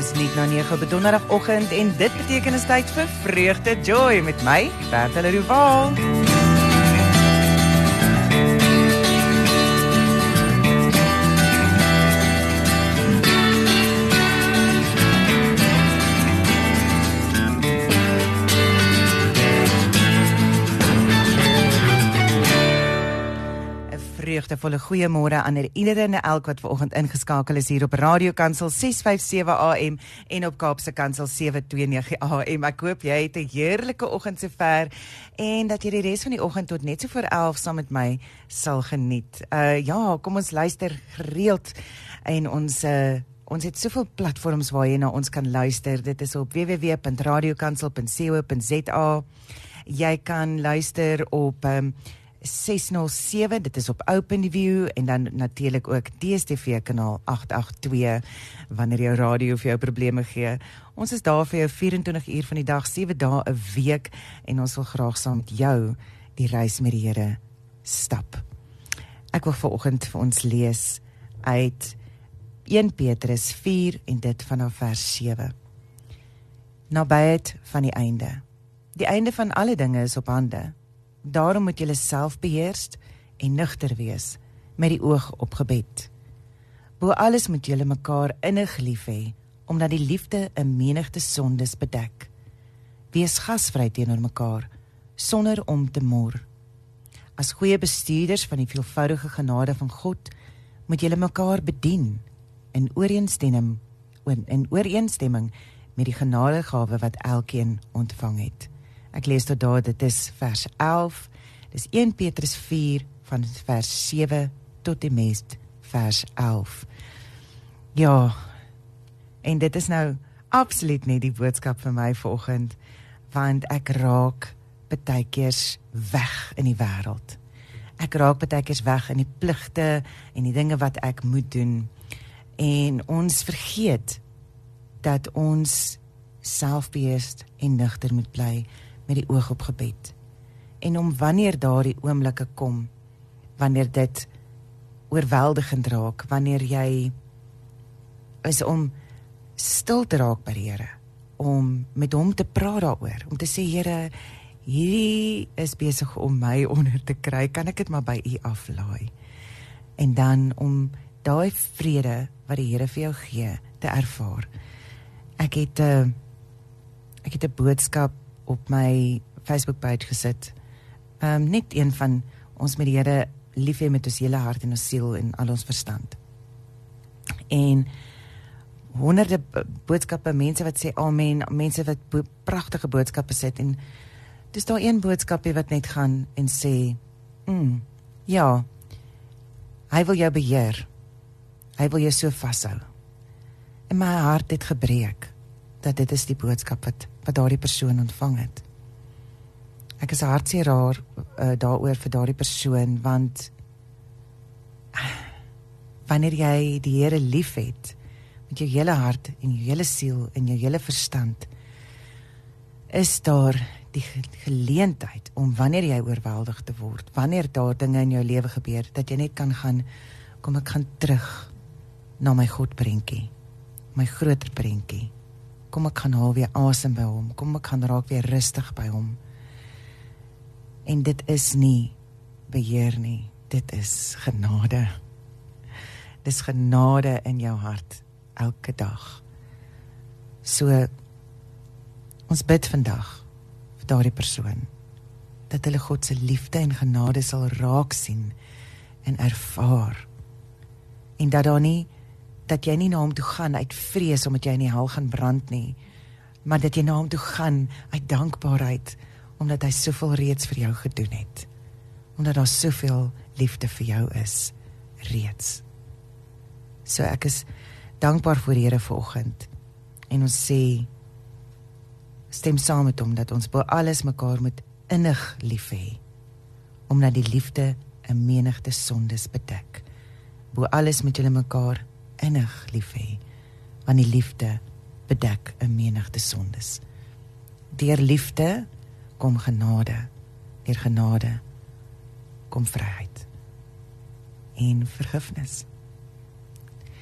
Dis net na 9 op donderdagoggend en dit beteken is tyd vir Vreugde Joy met my, Bertha Leroux. Vreugdevolle goeiemôre aan iedereen en elk wat vanoggend ingeskakel is hier op Radio Kansel 657 AM en op Kaapse Kansel 729 AM. Ek hoop jy het 'n heerlike oggend sover en dat jy die res van die oggend tot net so voor 11 saam met my sal geniet. Ja, kom ons luister gereeld en ons het soveel platforms waar jy na ons kan luister. Dit is op www.radiokansel.co.za. Jy kan luister op 607, dit is op OpenView en dan natuurlik ook DStv kanaal 882 wanneer jou radio vir jou probleme gee. Ons is daar vir jou 24 uur van die dag, 7 dae 'n week en ons wil graag saam met jou die reis met die Here stap. Ek wil vanoggend vir ons lees uit 1 Petrus 4 en dit vanaf vers 7. Nabyheid van die einde. Die einde van alle dinge is op hande. Daarom moet julle self beheerst en nugter wees, met die oog op gebed. Bo alles moet julle mekaar innig lief hê, omdat die liefde 'n menigte sondes bedek. Wees gasvry teenoor mekaar, sonder om te mor. As goeie bestuurders van die veelvoudige genade van God, moet julle mekaar bedien, in ooreenstemming met die genadegawe wat elkeen ontvang het. Ek lees tot daar, dit is vers 11, dis 1 Petrus 4 van vers 7 tot die meest vers 11. Ja, en dit is nou absoluut nie die boodskap vir my vanoggend, want ek raak partykeers weg in die wêreld. Ek raak partykeers weg in die pligte en die dinge wat ek moet doen. En ons vergeet dat ons selfbeheerst en nugter moet bly, met die oog op gebed. En om wanneer daardie oomblikke kom, wanneer dit oorweldigend raak, wanneer jy is om stil te raak by die Here, om met hom te praat daaroor, om te sê, Here, hierdie is besig om my onder te kry, kan ek dit maar by U aflaai? En dan om daai vrede wat die Here vir jou gee, te ervaar. Ek het 'n boodskap op my Facebook page gesit, net een van ons met die Here lief hê met ons hele hart en ons siel en al ons verstand. En honderde boodskappe, mense wat sê amen, mense wat pragtige boodskappe sit, en dis daar een boodskapie wat net gaan en sê, ja, hy wil jou beheer, hy wil jou so vashou. En my hart het gebreek, dat dit is die boodskap wat daardie persoon ontvang het. Ek is hartseer daaroor vir daardie persoon, want wanneer jy die Here lief het, met jou hele hart en jou hele siel en jou hele verstand, is daar die geleentheid om wanneer jy oorweldig te word, wanneer daar dinge in jou lewe gebeur, dat jy net kan gaan, kom ek gaan terug na my God prentjie, my groter prentjie. Kom ek gaan haal weer asem by hom, kom ek gaan raak weer rustig by hom. En dit is nie beheer nie, dit is genade. Dis genade in jou hart, elke dag. So, ons bid vandag vir daardie persoon, dat hulle God se liefde en genade sal raak sien en ervaar. En dat jy nie na hom toe gaan uit vrees, omdat jy in die hel gaan brand nie, maar dat jy na hom toe gaan uit dankbaarheid, omdat hy soveel reeds vir jou gedoen het, omdat daar soveel liefde vir jou is, reeds. So ek is dankbaar vir die Here vanoggend, en ons stem saam met hom, dat ons bo alles mekaar moet innig lief hê, omdat die liefde 'n menigte sondes bedek. Bo alles moet julle mekaar innig lief hê, want die liefde bedek 'n menigte sondes. Deur liefde kom genade, deur genade kom vryheid en vergifnis.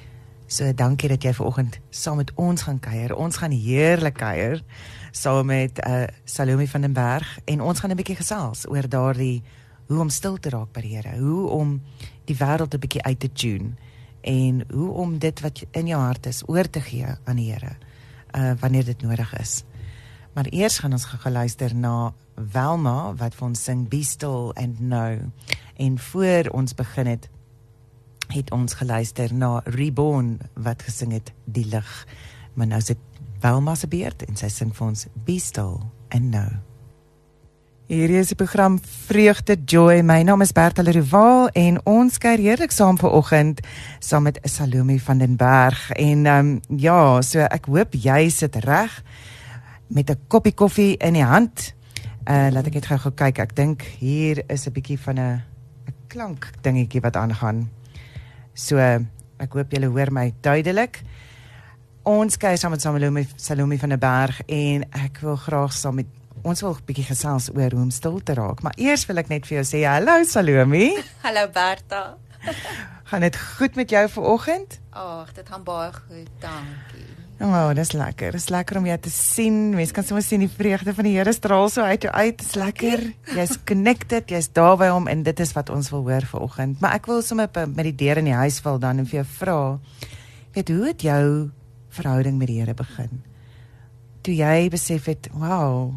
So dankie dat jy vanoggend saam met ons gaan kuier. Ons gaan heerlik kuier saam met Salome van den Berg en ons gaan 'n bietjie gesels oor daardie hoe om stil te raak by die Here, hoe om die wêreld 'n bietjie uit te tune en hoe om dit wat in jou hart is oor te gee aan die Here wanneer dit nodig is. Maar eers gaan ons geluister na Velma wat vir ons sing Be Still and Know. En voor ons begin het ons geluister na Reborn wat gesing het Die Lig. Maar nou is dit Velma se beurt en sy sing vir ons Be Still and Know. Hierdie is die program Vreugde Joy. My naam is Bertha Leroux en ons kuier heerlik saam vanoggend saam met Salome van den Berg. En so ek hoop jy sit reg met 'n koppie koffie in die hand. Laat ek net gou kyk. Ek dink hier is 'n bietjie van 'n klank dingetjie wat aangaan. So ek hoop julle hoor my duidelik. Ons kuier saam met Salome van den Berg en ek wil graag saam met ons wil 'n bietjie gesels oor hoe om stil te raak. Maar eers wil ek net vir jou sê hallo Salome. Hallo Bertha. Gaan dit goed met jou vanoggend? Ag, dit gaan baie goed, dankie. Dis lekker. Dis lekker om jou te sien. Mense kan sommer sien die vreugde van die Here straal so uit jou uit. Dis lekker. Jy's connected, jy's daar by hom en dit is wat ons wil hoor vanoggend. Maar ek wil sommer met die deur in die huis val dan en vir jou vra, hoe het jou verhouding met die Here begin? Toe jy besef het, wow,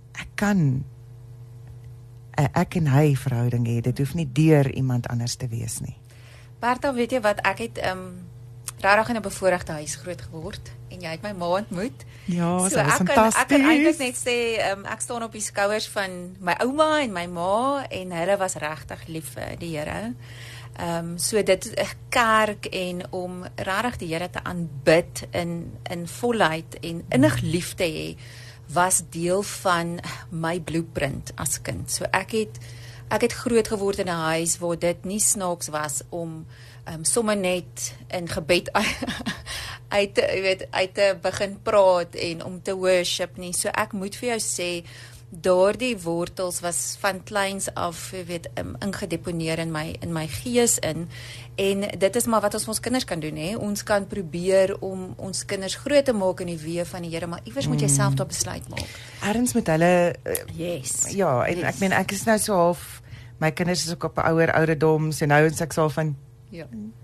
ek en hy verhouding hê. Dit hoef nie deur iemand anders te wees nie. Bertha, weet jy wat, ek het regtig in 'n bevoorregte huis groot geword en jy het my ma ontmoet. Ja, so dit was fantasties. Ek kan eintlik net sê, ek staan op die skouers van my ouma en my ma en hulle was regtig lief vir die Here. So dit 'n kerk en om regtig die Here te aanbid in volheid en innig lief te hê, was deel van my blueprint as kind. So ek het groot geword in 'n huis waar dit nie snaaks was om sommer net in gebed uit te begin praat en om te worship nie. So ek moet vir jou sê, daardie wortels was van kleins af, ingedeponeer in my gees in. En dit is maar wat ons kinders kan doen, hè. Ons kan probeer om ons kinders groot te maak in die weë van die Here, maar iewers moet jy self daardie besluit maak. Erns met hulle yes. Ja, en ek meen ek is nou so half, my kinders is ook op 'n ouer ouderdom, so nou is ek so van ja.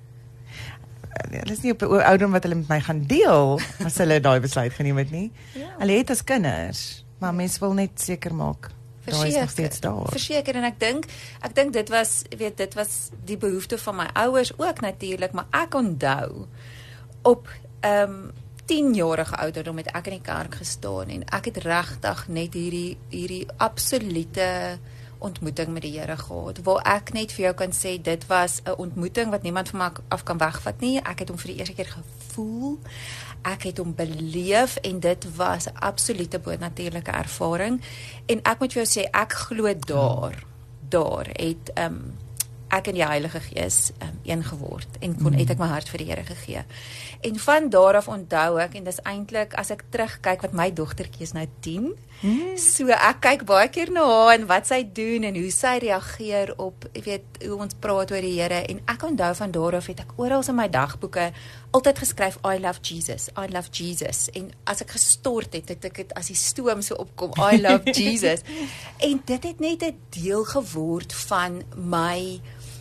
Hulle is nie op 'n ouderdom wat hulle met my gaan deel as hulle daai besluit geneem het nie. Ja. Hulle het as kinders, maar mens wil net seker maak daar is nog steeds daar. Verseker, en ek dink dit was die behoefte van my ouers ook natuurlik, maar ek onthou op 10-jarige ouderdom het ek in die kerk gestaan en ek het regtig net hierdie absolute ontmoeting met die Here gehad, waar ek net vir jou kan sê, dit was 'n ontmoeting wat niemand van my af kan wegvat nie. Ek het hom vir die eerste keer gevoel, ek het hom beleef en dit was 'n absolute bonatuurlike ervaring. En ek moet vir jou sê, ek glo daar het ek en die Heilige Gees een geword en het ek my hart vir die Here gegee. En van daar af onthou ek, en dis eintlik as ek terugkyk, wat my dogtertjie is nou 10, so ek kyk baie keer na haar en wat sy doen en hoe sy reageer op, hoe ons praat oor die Here, en ek onthou van daar af het ek oral in my dagboeke altyd geskryf, I love Jesus, en as ek gestort het ek het as die stoom so opkom, I love Jesus, en dit het net 'n deel geword van my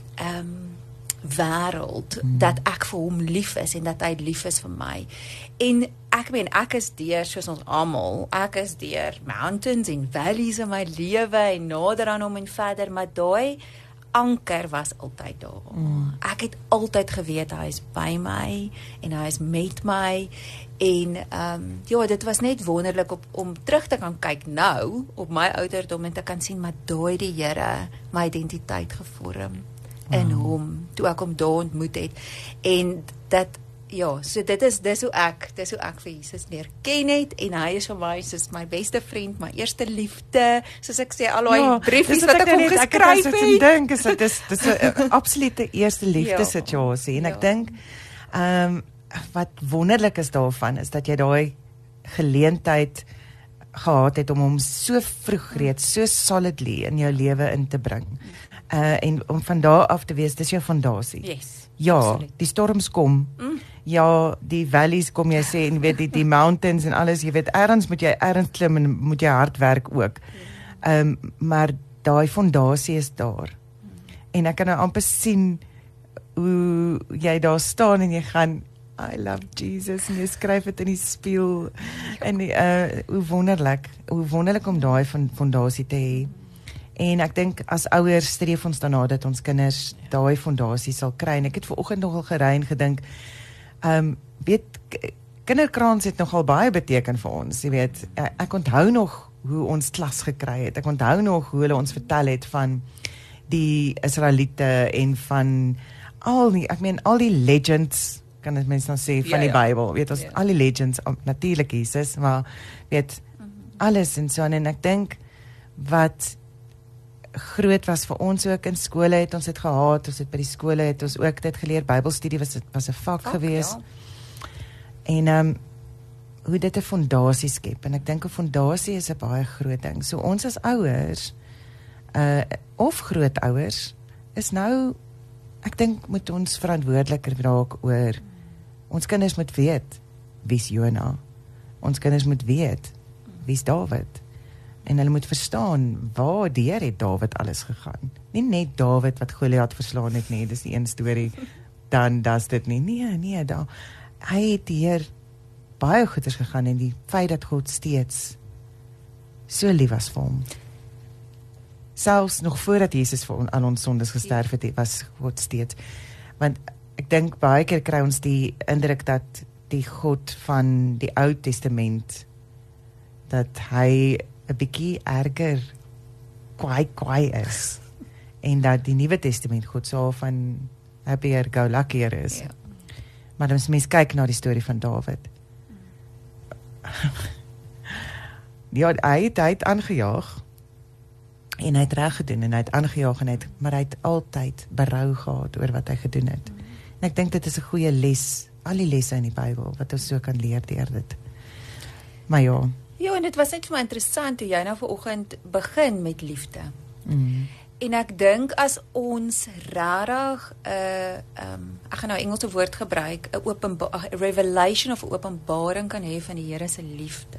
wêreld, dat ek vir hom lief is en dat hy lief is vir my. En ek is deur, soos ons almal, ek is deur mountains en valleys in my lewe en nader aan hom en verder, maar daai anker was altyd daar. Ek het altyd geweet hy is by my en hy is met my en dit was net wonderlik om terug te kan kyk nou op my ouderdom en te kan sien, maar daai die Here my identiteit gevorm in hom, toe ek hom daar ontmoet het. En dat, so dis hoe ek vir Jesus leer ken het, en hy is vir my soos my beste vriend, my eerste liefde, soos ek sê, al die briefies wat ek hom geskryf het. Ek dink, dis 'n absolute eerste liefde situasie, en ek dink, wat wonderlik is daarvan, is dat jy daai geleentheid gehad het om hom so vroeg reeds, so solidly in jou lewe in te bring. En om van daar af te wees, dis jou fondasie. Yes. Ja, absoluut. die storms kom. Ja, die valleys kom jy sê en weet die mountains en alles, jy weet ergens moet jy ergens klim en moet jy hard werk ook. Maar daai fondasie is daar. En ek kan nou amper sien hoe jy daar staan en jy gaan I love Jesus en jy skryf dit in die spieël en hoe wonderlik om daai fondasie te hê. En ek dink as ouers streef ons daarna dat ons kinders daai fondasie sal kry. En ek het vanoggend nogal gery en gedink, weet kinderkrans het nogal baie beteken vir ons, jy weet. Ek onthou nog hoe ons klas gekry het. Ek onthou nog hoe hulle ons vertel het van die Israeliete en van al die legends, kan dit mens nou sê, van die Bybel. Weet ons, al die legends, natuurlik Jesus, maar weet, alles en so aan. En ek dink, wat groot was vir ons ook in skole, het ons dit gehad, ons het by die skole, het ons ook dit geleer, Bybelstudie was 'n vak gewees. Ja. En, hoe dit 'n fondasie skep, en ek dink 'n fondasie is 'n baie groot ding. So ons as ouers, of grootouers, is nou, ek dink moet ons verantwoordeliker raak oor, ons kinders moet weet, wie's Jona, ons kinders moet weet, wie's Dawid, en hulle moet verstaan, waardeur het Dawid alles gegaan, nie net Dawid wat Goliat verslaan het nie, dis die een storie, dan das dit nie, nee, hy het hier baie goeders gegaan, en die feit dat God steeds so lief was vir hom, selfs nog voordat Jesus vir aan ons sondes gesterf het, was God steeds. Want ek dink baie keer kry ons die indruk dat die God van die Ou Testament, dat hy 'n bietjie erger kwaai is. En dat die Nuwe Testament God so van happier go luckier is. Ja. Maar as mens kyk na die storie van Dawid. Ja, hy het aangejaag. En hy het reg gedoen en hy het aangejaag maar hy het altyd berou gehad oor wat hy gedoen het. En ek dink dit is 'n goeie les, al die lesse in die Bybel wat ons so kan leer deur dit. Maar ja. Ja, en dit was net vir my interessant hoe jy nou vanoggend begin met liefde. En ek dink as ons rarig ek gaan nou Engelse woord gebruik, 'n revelation of 'n openbaring kan hê van die Here se liefde.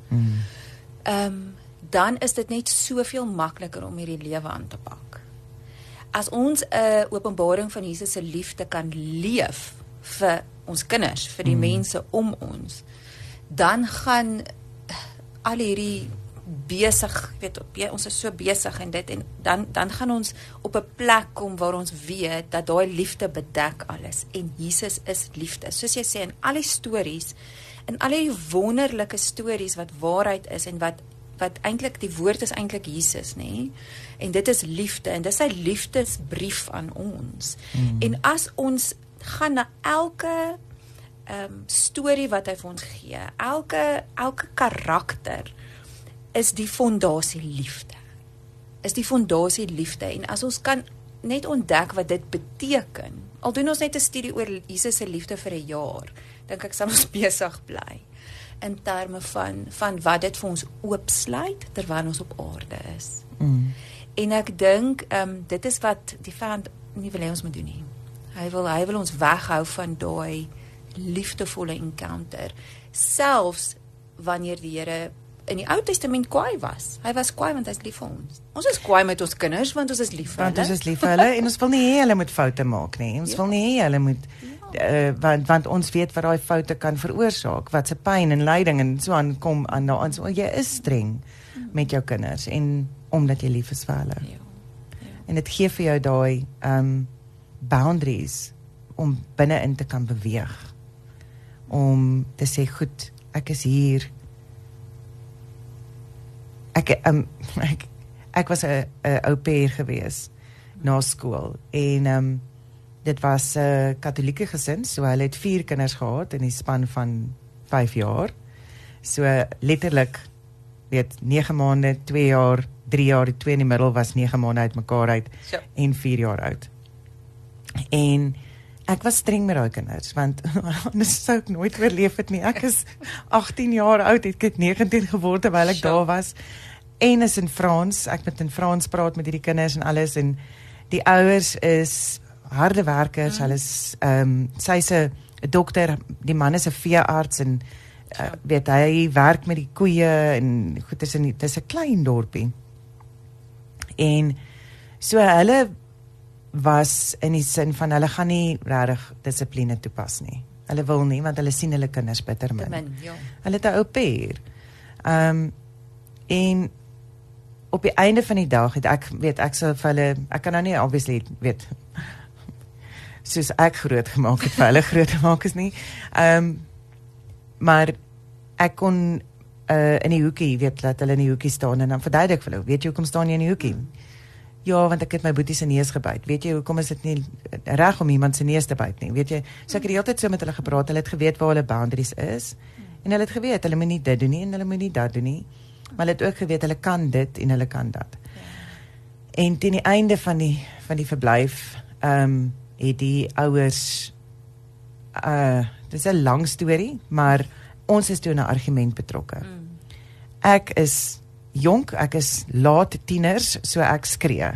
Dan is dit net soveel makliker om hierdie lewe aan te pak. As ons 'n openbaring van Jesus se liefde kan leef vir ons kinders, vir die mense om ons, dan gaan al hierdie besig, ons is so besig en dit, en dan gaan ons op 'n plek kom waar ons weet dat daai liefde bedek alles, en Jesus is liefde. Soos jy sê, in al die stories, in al die wonderlike stories wat waarheid is, en wat eintlik, die woord is eintlik Jesus, nê? En dit is liefde, en dit is sy liefdesbrief aan ons. En as ons gaan na elke storie wat hy vir ons gee, elke karakter, is die fondasie liefde. Is die fondasie liefde, en as ons kan net ontdek wat dit beteken, al doen ons net 'n studie oor Jesus se liefde vir 'n jaar, dink ek sal ons besig bly, in terme van wat dit vir ons oopsluit, terwyl ons op aarde is. En ek dink, dit is wat die vyand nie wil hê ons moet doen nie. Hy wil ons weghou van daai liefdevolle encounter, selfs wanneer die Here in die Ou Testament kwaai was. Hy was kwaai want hy is lief vir ons. Ons is kwaai met ons kinders want ons is lief vir hulle. Want ons is lief vir hulle en ons wil nie hê hulle moet foute maak nie. Ons wil nie hê hulle moet want ons weet wat daai foute kan veroorsaak, wat se pyn en lyding en so aan kom aan daaraan. So jy is streng met jou kinders en omdat jy lief is vir hulle. En dit gee vir jou daai boundaries om binne-in te kan beweeg. Om te sê, goed, ek is hier. Ek was 'n au pair gewees na skool en dit was 'n Katolieke gesin, so hulle het 4 kinders gehad in die span van 5 jaar. So letterlik, 9 maande, 2 jaar, 3 jaar, die 2 in die middel was 9 maande uit mekaar uit en 4 jaar oud. En ek was streng met daai kinders, want anders sou ek nooit oorleef het nie. Ek is 18 jaar oud, ek het 19 geword terwyl ek daar was. En is in Frans, ek moet in Frans praat met hierdie kinders en alles, en Die ouers is harde werkers, hulle is, sy's 'n dokter, die man is 'n veearts en weet hy werk met die koeie en goed, dis 'n klein dorpie. En so hulle was in die sin van hulle gaan nie regtig dissipline toepas nie. Hulle wil nie, want hulle sien hulle kinders bitter min. Ja. Hulle het 'n au pair. En op die einde van die dag het ek sou vir hulle, ek kan nou nie obviously weet soos ek groot gemaak het vir hulle groot gemaak is nie. Maar ek kon in die hoekie, laat hulle in die hoekie staan en dan verduidelik vir hulle, weet jy hoekom staan jy in die hoekie? Ja, want ek het my boetie se neus gebyt. Weet jy hoekom is dit nie reg om iemand se neus te byt nie? Weet jy, so ek het die hele tyd so met hulle gepraat. Hulle het geweet waar hulle boundaries is en hulle het geweet hulle moet nie dit doen nie en hulle moet nie dat doen nie. Maar hulle het ook geweet hulle kan dit en hulle kan dat. En teen die einde van die verblyf het die ouers dis 'n lang storie, maar ons is toe in 'n argument betrokke. Ek is jonk, ek is laat tieners, so ek skree.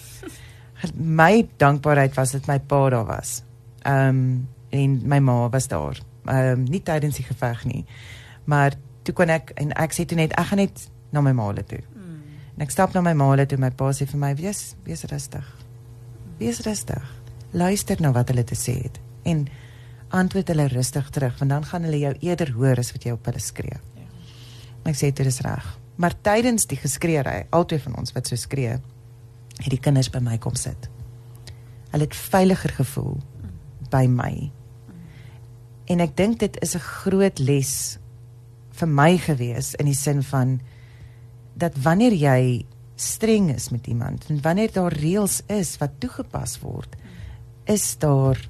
My dankbaarheid was dat my pa daar was. En my ma was daar. Nie tydens die geveg nie. Maar toe kon ek sê toe net, ek gaan net na my ma toe. En ek stap na my ma toe, my pa sê vir my, wees rustig. Wees rustig. Luister na wat hulle te sê het. En antwoord hulle rustig terug, want dan gaan hulle jou eerder hoor as wat jy op hulle skree. Ek sê toe dis reg. Maar tydens die geskreery, albei van ons wat so skree, het die kinders by my kom sit. Hulle het veiliger gevoel by my. En ek dink dit is 'n groot les vir my gewees, in die sin van, dat wanneer jy streng is met iemand, en wanneer daar reëls is wat toegepas word, is daar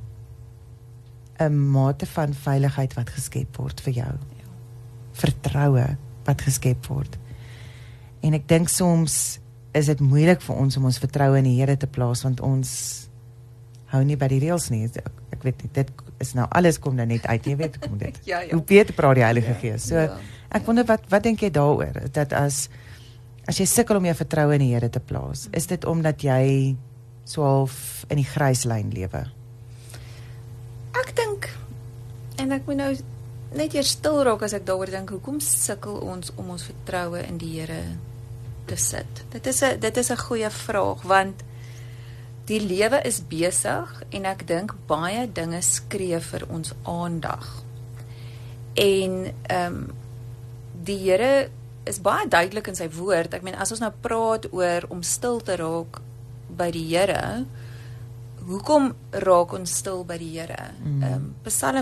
'n mate van veiligheid wat geskep word vir jou. Vertroue wat geskep word. En ek dink soms is dit moeilik vir ons om ons vertroue in die Here te plaas, want ons hou nie by die reëls nie. Ek weet nie, dit is nou, alles kom nou net uit, jy weet, kom dit. Ja. Hoe beter praat die Heilige Gees. So, ek wonder, wat dink jy daaroor? Dat as jy sukkel om jou vertroue in die Here te plaas, is dit omdat jy so half in die gryslyn lewe? Ek dink, en ek moet nou net eers stil raak as ek daaroor dink, hoekom sukkel ons om ons vertroue in die Here te sit? Dit is 'n goeie vraag, want die lewe is besig en ek dink baie dinge skree vir ons aandag. En die Here is baie duidelik in sy woord. Ek meen, as ons nou praat oor om stil te raak by die Here, hoekom raak ons stil by die Here? Psalm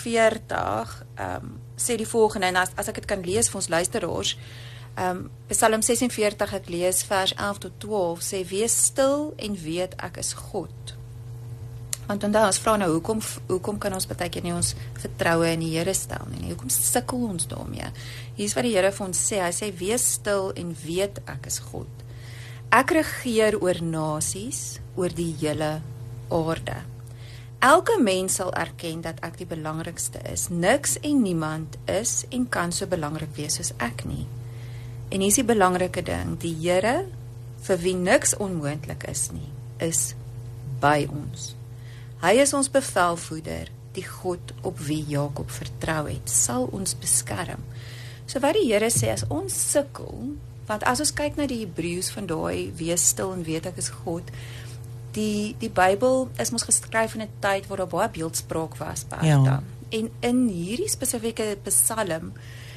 46 sê die volgende, en as ek dit kan lees vir ons luisteraars, Psalm 46, ek lees vers 11 tot 12, sê, wees stil en weet ek is God. Want onthou, ons vra nou, hoekom kan ons baie keer nie ons vertroue in die Here stel nie? Hoekom sukkel ons daarmee? Hier is wat die Here vir ons sê, hy sê, wees stil en weet ek is God. Ek regeer oor nasies, oor die hele aarde. Elke mens sal erken dat ek die belangrikste is. Niks en niemand is en kan so belangrik wees soos ek nie. En hier is die belangrike ding, die Here, vir wie niks onmoontlik is nie, is by ons. Hy is ons bevelvoerder, die God op wie Jakob vertrou het, sal ons beskerm. So wat die Here sê, as ons sukkel, want as ons kyk na die Hebreëus van daai, wees stil en weet ek is God, die Bybel is mos geskryf in 'n tyd waar daar baie beeldspraak was, Bertha. En in hierdie spesifieke Psalm,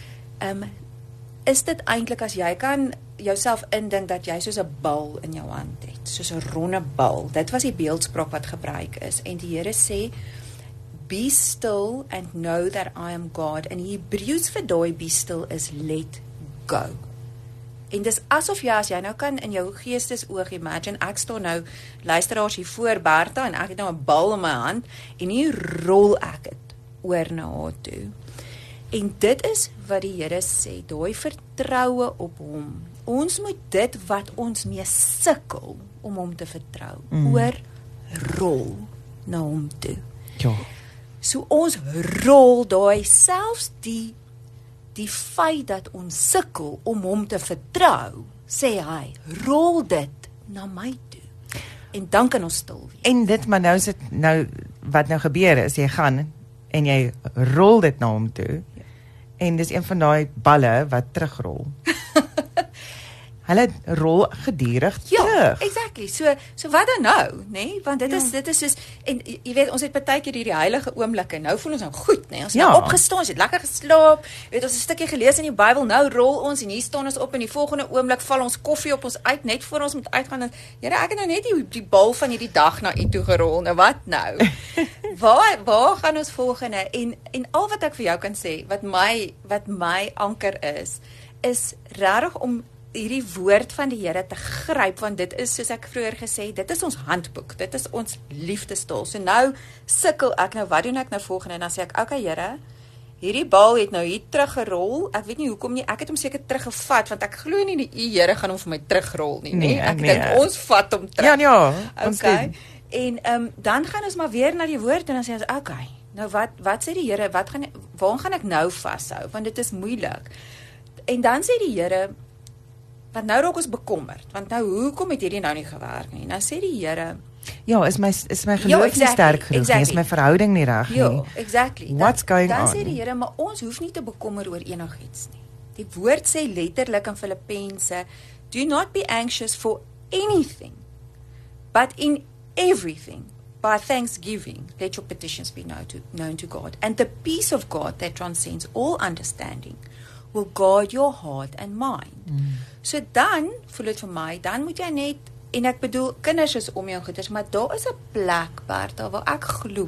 is dit eintlik, as jy kan jouself indink dat jy soos 'n bal in jou hand het, soos 'n ronde bal. Dit was die beeldspraak wat gebruik is. En die Here sê, be still and know that I am God. En Hebreëus vir daai be still is let go. En dis asof as jy nou kan in jou geestesoog imagine, ek staan nou, luisteraars hier voor Bertha, en ek het nou 'n bal in my hand, en hier rol ek het oor na haar toe. En dit is wat die Here sê, daai vertroue op hom. Ons moet dit wat ons mee sukkel om hom te vertrou, oorrol na hom toe. Ja. So ons rol daai, selfs die feit dat ons sukkel om hom te vertrou, sê hy, rol dit na my toe. En dan kan ons stil wees. En dit, maar nou wat nou gebeur is, jy gaan en jy rol dit na hom toe. En dis een van daai balle wat terugrol. Hulle rol gedurig terug. Exactly. So wat dan nou, nê? Want dit is soos, en jy weet, ons het partykeer hierdie heilige oomblikke. Nou voel ons nou goed, nê? Ons het nou opgestaan, ons het lekker geslaap. Jy weet, ons het 'n stukkie gelees in die Bybel. Nou rol ons en hier staan ons op en die volgende oomblik val ons koffie op ons uit net voor ons moet uitgaan. Here, ek het nou net die bal van hierdie dag na u toe gerol. Nou wat nou? Waar gaan ons volgende? En al wat ek vir jou kan sê, wat my anker is regtig om hierdie woord van die Here te gryp, want dit is, soos ek vroeër gesê het, dit is ons handboek, dit is ons liefdestaal. So nou sukkel ek, nou wat doen ek nou volgende? En dan sê ek, okay Here, hierdie bal het nou hier teruggerol, ek weet nie hoekom nie, ek het hom seker teruggevat, want ek glo nie die Here gaan hom vir my terugrol nie, nee? Ek dink ons vat hom terug. Ja, okay. En dan gaan ons maar weer na die woord, en dan sê ons, okay, nou wat sê die Here, waar gaan ek nou vashou, want dit is moeilik. En dan sê die Here, want nou raak ons bekommerd, want nou hoekom het hierdie nou nie gewerk nie? Nou sê die Here, ja, is my geloof nie sterk genoeg nie, is my verhouding nie reg nie. Ja, exactly. What's going on? Dan sê die Here, maar ons hoef nie te bekommer oor enigiets nie. Die woord sê letterlik in Filippense, do not be anxious for anything, but in everything, by thanksgiving, let your petitions be known to God. And the peace of God that transcends all understanding will guard your heart and mind. So dan, voel dit vir my, dan moet jy net, en ek bedoel, kinders is om jou goeders, maar daar is 'n plek, Bertha, waar ek glo,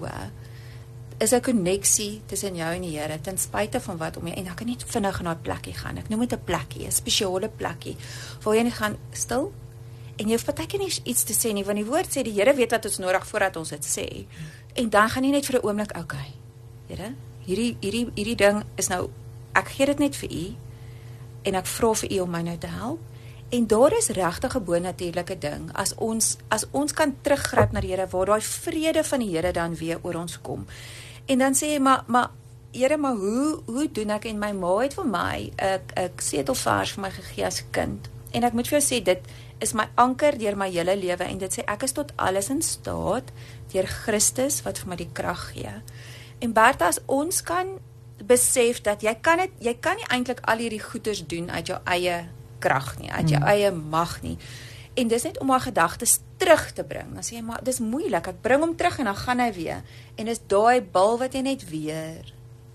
is 'n koneksie tussen jou en die Here, ten spyte van wat om jou, en ek kan nie vinnig na 'n plekkie gaan, ek noem dit 'n plekkie, 'n spesiale plekkie, waar jy net gaan stil, en jy hoef partykeer nie iets te sê nie, want die woord sê, die Here weet wat ons nodig voordat ons dit sê, en dan gaan jy net vir 'n oomblik, okay, Here, hierdie ding is nou, ek gee dit net vir u, en ek vra vir u om my nou te help, en daar is regtig 'n bonatuurlike ding, as ons kan teruggryp na die Here, waar daai vrede van die Here dan weer oor ons kom, en dan sê jy, maar Here, maar hoe doen ek, en my ma het vir my 'n setelvers vir my gegee as kind, en ek moet vir jou sê, dit is my anker deur my hele lewe, en dit sê, ek is tot alles in staat, deur Christus, wat vir my die krag gee, en Bertha, as ons kan besef dat jy kan nie eintlik al hierdie goeders doen uit jou eie krag nie, uit jou eie mag nie. En dis net om haar gedagtes terug te bring. Dan sê jy, maar dis moeilik, ek bring hom terug en dan gaan hy weer. En dis daai bal wat jy net weer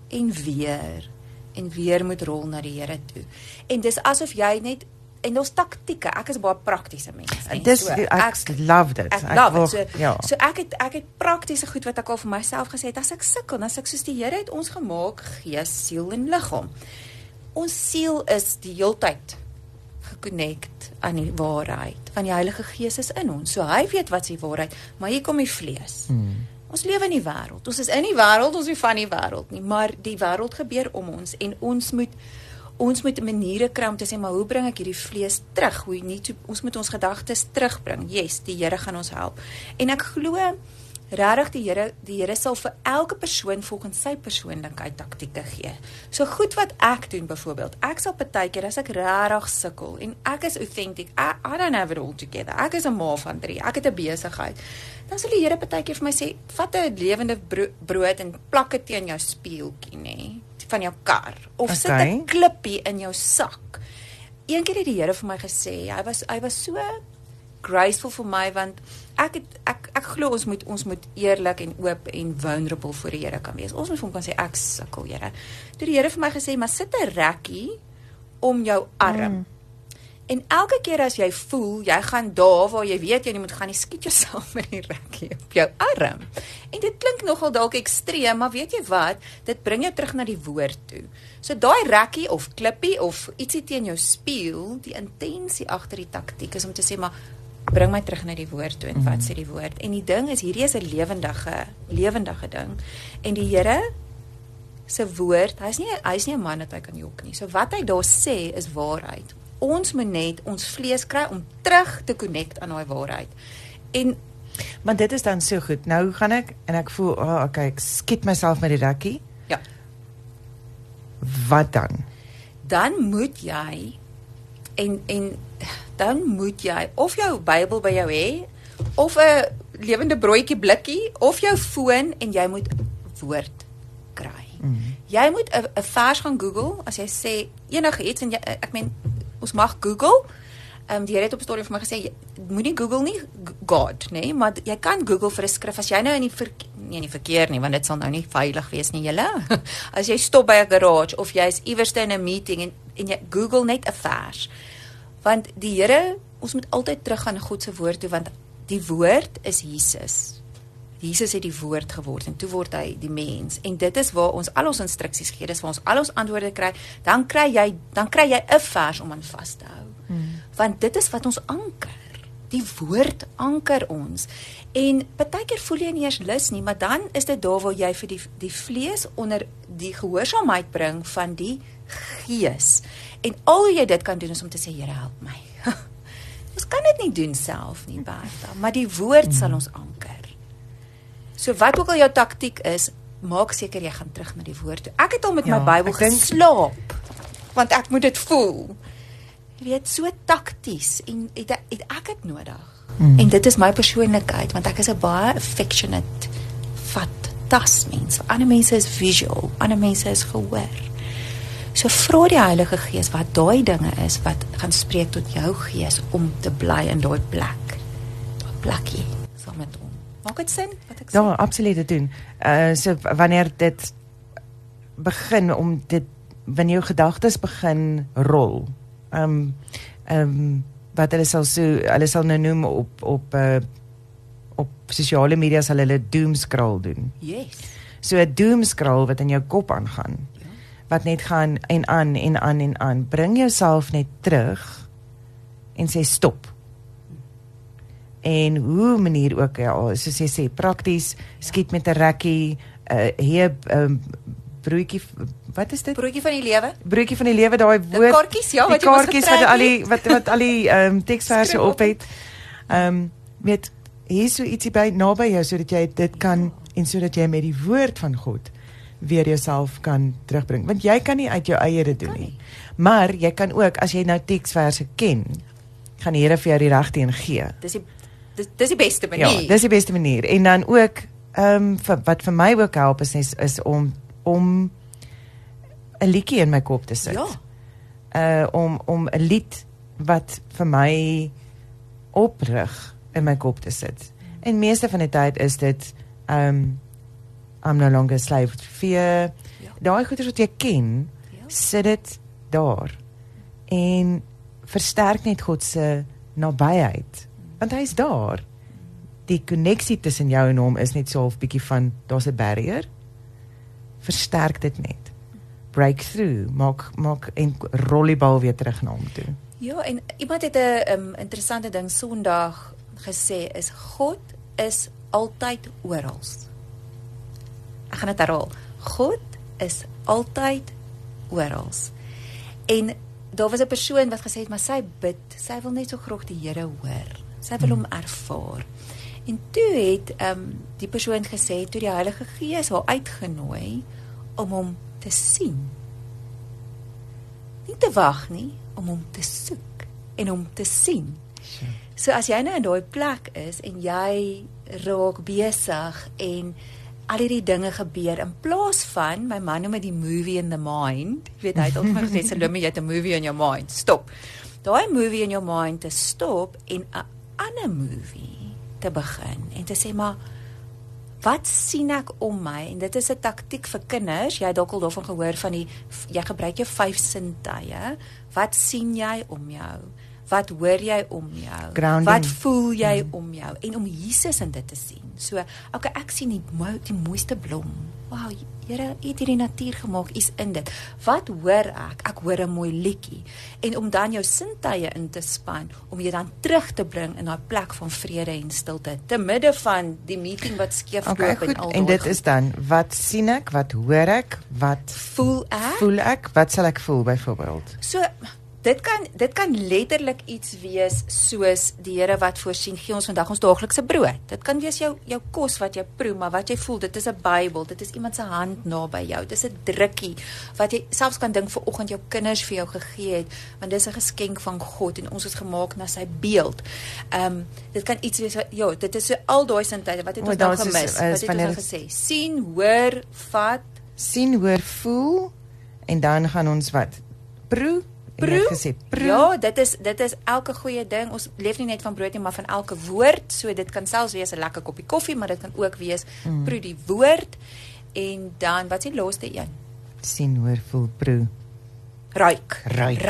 en weer moet rol na die Here toe. En dis asof jy net, en ons taktieke, ek is baie praktiese mens. Ek love dit. So ek het praktiese goed wat ek al vir myself gesê het, as ek sukkel, dan sê ek soos die Here het ons gemaak, gees, siel en liggaam. Ons siel is die heeltyd geconnect aan die waarheid, want die Heilige Gees is in ons, so hy weet wat is die waarheid, maar hier kom die vlees. Ons lewe in die wêreld, ons is in die wêreld, ons is van die wêreld nie, maar die wêreld gebeur om ons, en ons moet maniere kry om te sê, maar hoe bring ek hierdie vlees terug? Ons moet ons gedagtes terugbring. Yes, die Here gaan ons help. En ek glo regtig die Here sal vir elke persoon volgens sy persoonlikheid taktieke gee. So goed wat ek doen byvoorbeeld, ek sal partykeer as ek regtig sukkel en ek is authentic, I don't have it all together. Ek is 'n ma van 3, ek het 'n besigheid. Dan sal die Here partykeer vir my sê, vat 'n lewende brood en plak dit teen jou spieeltjie, nê, van jou kar, of sit 'n klippie in jou sak. Een keer het die Here vir my gesê, hy was so graceful vir my, want ek glo ons moet eerlik en oop en vulnerable voor die Here kan wees. Ons moet vir hom kan sê, ek sukkel, Here. Toe die Here vir my gesê, maar sit 'n rekkie om jou arm. En elke keer as jy voel, jy gaan daar waar jy weet jy moet gaan, jy skiet jouself met die rekkie op jou arm. En dit klink nogal dalk ekstreem, maar weet jy wat? Dit bring jou terug na die woord toe. So daai rekkie of klippie of ietsie teen jou spieël, die intensie agter die taktiek is om te sê, maar bring my terug na die woord toe, en wat sê die woord? En die ding is, hierdie is 'n lewendige ding. En die Here se woord, hy's nie 'n man dat hy kan jok nie. So wat hy daar sê is waarheid. Ons moet net ons vlees kry om terug te connect aan daai waarheid. Maar dit is dan so goed. Nou gaan ek en ek voel, okay, ek skiet myself met die rekkie. Ja. Wat dan? Dan moet jy en dan moet jy of jou Bybel by jou hê of 'n lewende broodjie blikkie of jou foon en jy moet woord kry. Jy moet 'n vers gaan Google as jy sê enige iets en ek meen ons mag Google. Die Here het op storie vir my gesê moenie Google nie God, nee, maar jy kan Google vir 'n skrif as jy nou in die verkeer nie, want dit sal nou nie veilig wees nie, julle. As jy stop by 'n garage of jy's iewers in 'n meeting en jy Google net 'n vers. Want die Here, ons moet altyd teruggaan na God se woord toe, want die woord is Jesus. Jesus het die woord geword en toe word hy die mens. En dit is waar ons al ons instruksies gee, dis waar ons al ons antwoorde kry. Dan kry jy 'n vers om aan vas te hou. Want dit is wat ons anker. Die woord anker ons. En partykeer voel jy nie eers lus nie, maar dan is dit daar waar jy vir die vlees onder die gehoorsaamheid bring van die gees. En al hoe jy dit kan doen is om te sê, Here, help my. Ons kan dit nie doen self nie, Bertha, maar die woord sal ons anker. So wat ook al jou taktiek is, maak seker jy gaan terug na die woord toe. Ek het al met my Bybel geslaap, want ek moet dit voel. Jy weet, so takties, en het ek het nodig. En dit is my persoonlikheid, want ek is 'n baie affectionate, tasmens. Ander mense is visual, ander mense is gehoor. So vra die Heilige Gees wat daai dinge is, wat gaan spreek tot jou gees, om te bly in daai plekkie, saam met hom. Maak dit sin, wat ek sê? Ja, absoluut dit doen. So wanneer dit begin, wanneer jou gedagtes begin rol, wat hulle sal nou noem op sosiale media sal hulle doomscroll doen. Yes. So 'n doomscroll wat in jou kop aangaan, wat net gaan en aan, bring jouself net terug en sê stop. En hoe manier ook, soos jy sê, prakties, skiet met 'n rekkie, broodjie, wat is dit? Broodjie van die lewe. Broodjie van die lewe, daai woord. Die kaartjies, ja, wat die jy kaartjies wat al die teksverse op het. Weet, hier is so ietsie naby jou, sodat jy dit kan, en sodat jy met die woord van God weer jouself kan terugbring. Want jy kan nie uit jou eie dit doen nie. Maar jy kan ook, as jy nou teksverse ken, gaan die Here vir jou die regte een gee. Dis die beste manier. Ja, dis die beste manier. En dan ook, wat vir my ook help is om 'n liedjie in my kop te sit. Ja. Om 'n lied wat vir my oprig in my kop te sit. En meeste van die tyd is dit I'm no longer a slave to fear. Daai goeders wat jy ken, sit dit daar. En versterk net God se nabyheid. Want hy is daar. Die koneksie tussen jou en hom is net so 'n bietjie van, daar's 'n barrier. Versterk dit net. Breakthrough, maak en rol die bal weer terug na hom toe. Ja, en iemand het 'n interessante ding Sondag gesê, is God is altyd oral. Ek gaan dit herhaal. God is altyd oral. En daar was 'n persoon wat gesê het, maar sy bid, sy wil net so graag die Here hoor. Sy wil hom ervaar. En toe het die persoon gesê, toe die Heilige Gees haar uitgenooi om hom te sien. Nie te wag nie, om hom te soek en hom te sien. Sure. So as jy nou in daai plek is en jy raak besig en al hierdie dinge gebeur, in plaas van, my man noem dit die movie in the mind, jy weet, hy het altyd gesê, Salome, jy het 'n movie in your mind, stop. Daai movie in your mind te stop en 'n ander movie te begin en te sê, maar wat sien ek om my? En dit is 'n taktiek vir kinders. Jy het dalk al daarvan gehoor van jy gebruik jou 5 sintuie. Wat sien jy om jou? Wat hoor jy om jou? Grounding. Wat voel jy om jou? En om Jesus in dit te sien. So, okay, ek sien die mooiste blom. Wow, Here, U het hierdie natuur gemaak, U's in dit. Wat hoor ek? Ek hoor 'n mooi liedjie. En om dan jou sintuie in te span, om jy dan terug te bring in daai plek van vrede en stilte, te midde van die meeting wat skeefloop en al daai. En dit is dan, wat sien ek, wat hoor ek, wat voel ek, wat sal ek voel byvoorbeeld? So, dit kan letterlik iets wees soos die Here wat voorsien, gee ons vandag ons daaglikse brood. Dit kan wees jou kos wat jy proe, maar wat jy voel, dit is 'n Bybel, dit is iemand se hand naby jou, dit is 'n drukkie wat jy selfs kan dink vir oggend jou kinders vir jou gegee het, want dis 'n geskenk van God en ons is gemaak na sy beeld. Dit kan iets wees, ja, dit is so al daai sintuie, wat het ons nou gemis? Wat het ons nou gesê? Sien, hoor, vat, sien, hoor, voel en dan gaan ons wat? Proe. Ja, dit is elke goeie ding. Ons leef nie net van brood nie, maar van elke woord. So dit kan selfs wees 'n lekker koppie koffie, maar dit kan ook wees proe die woord. En dan wat is die laaste een? Sien, hoor, voel, proe. Ruik.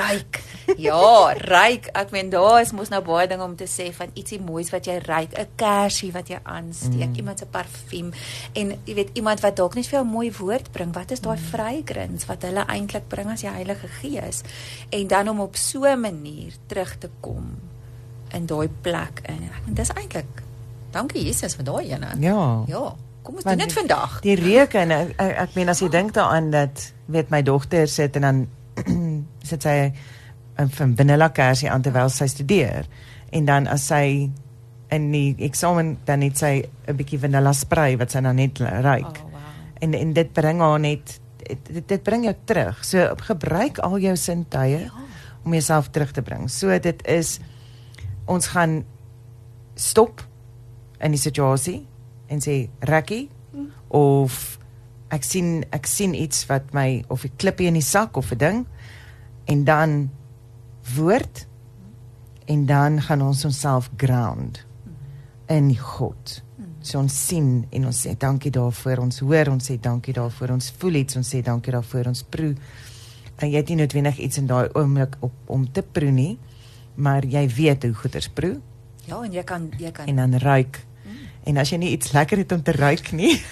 Ja, ruik. Ek meen daar is mos nou baie dinge om te sê van ietsie moois wat jy ruik, 'n kersie wat jy aansteek, iemand se parfuum en jy weet iemand wat dalk net vir jou 'n mooi woord bring. Wat is daai fragrance wat hulle eintlik bring as die Heilige Gees? En dan om op so 'n manier terug te kom in daai plek in. Ek meen dis eintlik dankie Jesus vir daai ene. Ja. Kom ons doen dit vandag. Die reuke en ek meen as jy dink daaraan dat weet my dogter sit en dan sit sy van vanilla kersie aan terwyl sy studeer en dan as sy in die eksamen dan het sy 'n bietjie vanilla spray wat sy dan net ruik. Oh, wow. En dit bring haar net dit bring jou terug. So gebruik al jou sintuie om jouself terug te bring. So dit is ons gaan stop in die situasie en sê rekkie of ek sien iets wat my of 'n klippie in die sak of 'n ding en dan woord en dan gaan ons onsself ground in God. So ons sien en ons sê dankie daarvoor, ons hoor, ons sê dankie daarvoor, ons voel iets, ons sê dankie daarvoor, ons proe. En jy het nie noodwendig iets in daai oomblik om te proe nie, maar jy weet hoe goeders proe. Ja, en jy kan en dan ruik. En as jy nie iets lekker het om te ruik nie,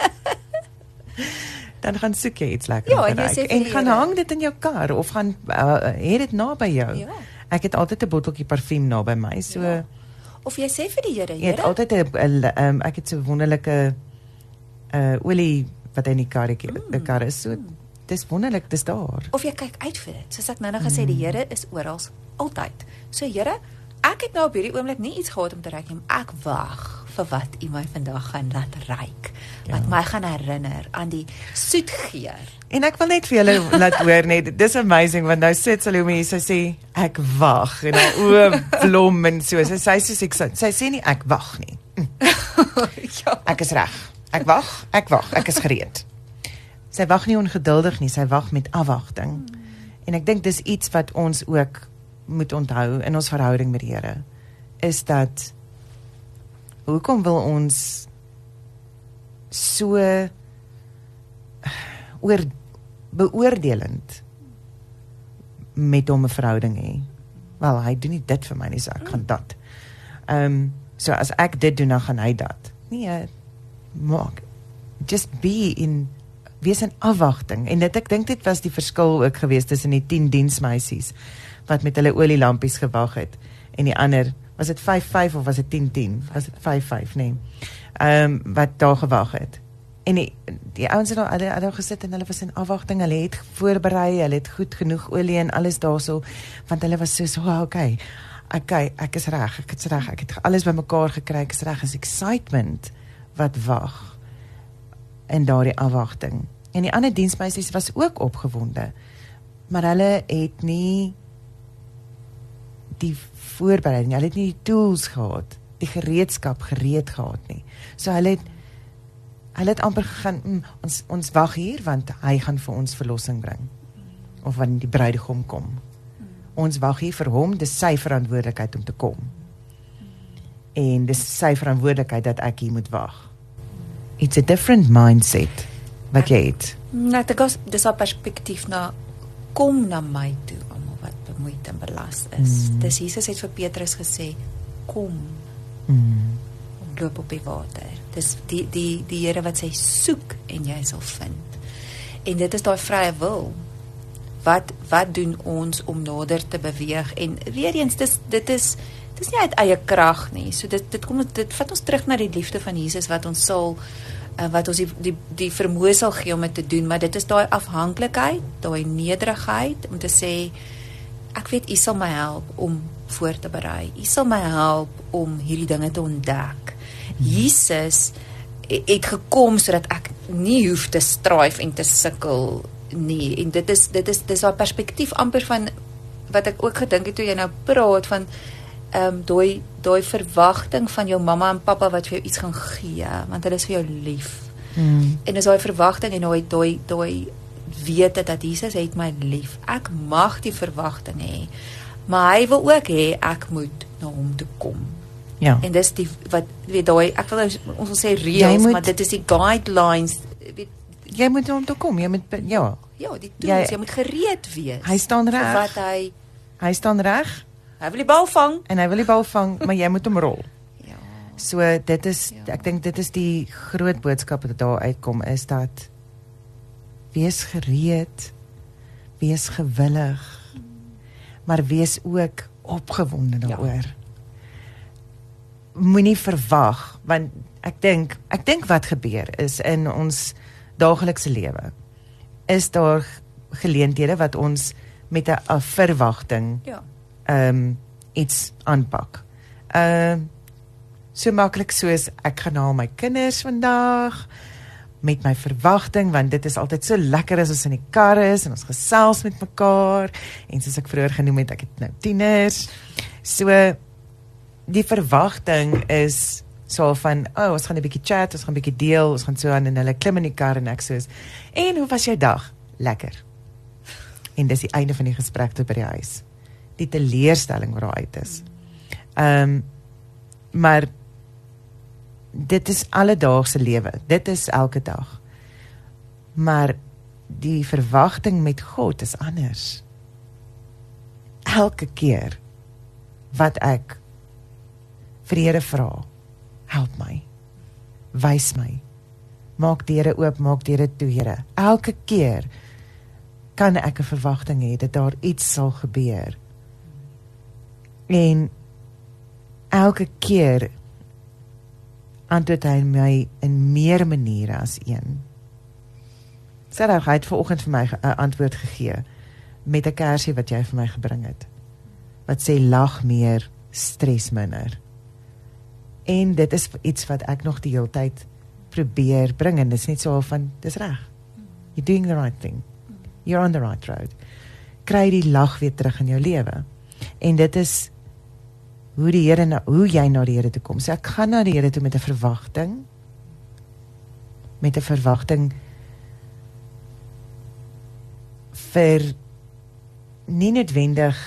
dan gaan soek jy iets lekker om te ruik. En gaan hang dit in jou kar of gaan hê dit naby jou. Ja. Ek het altyd 'n botteltjie parfuum naby my, so ja. Of jy sê vir die Here, jy het altyd 'n ek het so wonderlike olie wat in die kar is. So dis wonderlik, dis daar. Of jy kyk uit vir dit. Soos ek nou gesê, die Here is oral altyd. So Here, ek het nou op hierdie oomblik nie iets gehad om te ruik nie, maar ek wag vir wat U my vandag gaan laat ruik. Wat my gaan herinner aan die soet geur. En ek wil net vir julle laat hoor net, dis amazing, want nou sit Salome hier, sy sê, ek wag, en haar oë blom en so, sy sê nie, ek wag nie. Ja. Ek is reg, ek wag, ek is gereed. Sy wag nie ongeduldig nie, sy wag met afwagting. En ek dink dis iets wat ons ook moet onthou in ons verhouding met die Here, is dat, hoekom wil ons so beoordelend met hom 'n verhouding hê? Wel, hy doen nie dit vir my nie, so ek gaan dat. So as ek dit doen, dan gaan hy dat. Nee, maak. Just wees in afwagting. En ek dink dit was die verskil ook geweest tussen die 10 diensmeisies wat met hulle olielampies gewag het en die ander, was dit 5-5 of was dit 10-10? Was dit 5-5, nee. Wat daar gewag het. En die ouens het daar gesit en hulle was in afwagting, hulle het voorberei, hulle het goed genoeg olie en alles daarso, want hulle was so, okay, ek is reg, ek het alles bymekaar gekry, ek is reg, is excitement wat wag in daardie afwagting. En die ander diensmeisies was ook opgewonde, maar hulle het nie die voorbereiding, hulle het nie die tools gehad, die gereedskap gereed gehad nie. So hulle het amper gegaan, ons wag hier, want hy gaan vir ons verlossing bring. Of wanneer die bruidegom kom. Ons wag hier vir hom, dis sy verantwoordelikheid om te kom. En dis sy verantwoordelikheid dat ek hier moet wag. It's a different mindset, wat jy het. Ek dink dis 'n perspektief na, kom na my toe, almal wat bemoeid en belas is. Dis Jesus het vir Petrus gesê, kom, loop op die water. Dis die Here wat sê, soek en jy sal vind. En dit is daai vrye wil. Wat doen ons om nader te beweeg? En weer eens, dit is nie uit eie krag nie. So dit vat ons terug na die liefde van Jesus wat ons die vermoë sal gee om dit te doen, maar dit is daai afhanklikheid, daai nederigheid om te sê, ek weet, U sal my help om voor te berei. U sal my help om hierdie dinge te ontdek. Jesus het gekom sodat ek nie hoef te strive en te sukkel nie. En dis daai perspektief amper van wat ek ook gedink het toe jy nou praat van daai verwagting van jou mamma en pappa wat vir jou iets gaan gee, want hulle is vir jou lief. En dis daai verwagting en daai wete dat Jesus het my lief. Ek mag die verwagting hê, maar hy wil ook hê ek moet na hom toe kom. Ja. En dis die wat weet daai ek wil ons wil sê reëls, maar dit is die guidelines. Jy moet na hom toe kom. Jy moet die tools, jy moet gereed wees. Hy staan reg. Wat hy staan reg. Hy wil die bal vang en hy wil die bal vang, maar jy moet hom rol. Ja. So dit is ek dink dit is die groot boodskap wat daar uitkom is dat wees gereed, wees gewillig, maar wees ook opgewonde daaroor. Moenie verwag, want ek dink wat gebeur is in ons daaglikse lewe is daar geleenthede wat ons met 'n verwagting iets aanpak. So maklik soos ek gaan haal my kinders vandag met my verwagting, want dit is altyd so lekker as ons in die kar is en ons gesels met mekaar en soos ek vroeër genoem het, ek het nou tieners. So die verwagting is so van, ons gaan 'n bietjie chat, ons gaan 'n bietjie deel, ons gaan so aan en hulle klim in die kar en ek soos, en hoe was jou dag? Lekker. En dis die einde van die gesprek tot by die huis. Die teleurstelling wat daar uit is. Maar dit is alledaagse lewe. Dit is elke dag. Maar die verwagting met God is anders. Elke keer wat ek vir Here vra, help my, wys my, maak deure oop, maak deure toe, Here. Elke keer kan ek 'n verwagting hê dat daar iets sal gebeur. En elke keer antwoord hy my in meer maniere as een. Sarah, hy het vanoggend vir my 'n antwoord gegee met 'n kersie wat jy vir my gebring het. Wat sê lag meer, stres minder. En dit is iets wat ek nog die hele tyd probeer bring en dis net so van dis reg. You're doing the right thing. You're on the right road. Kry die lag weer terug in jou lewe. En dit is hoe jy na die Here toe kom. So ek gaan na die Here toe met 'n verwagting. Met 'n verwagting vir nie noodwendig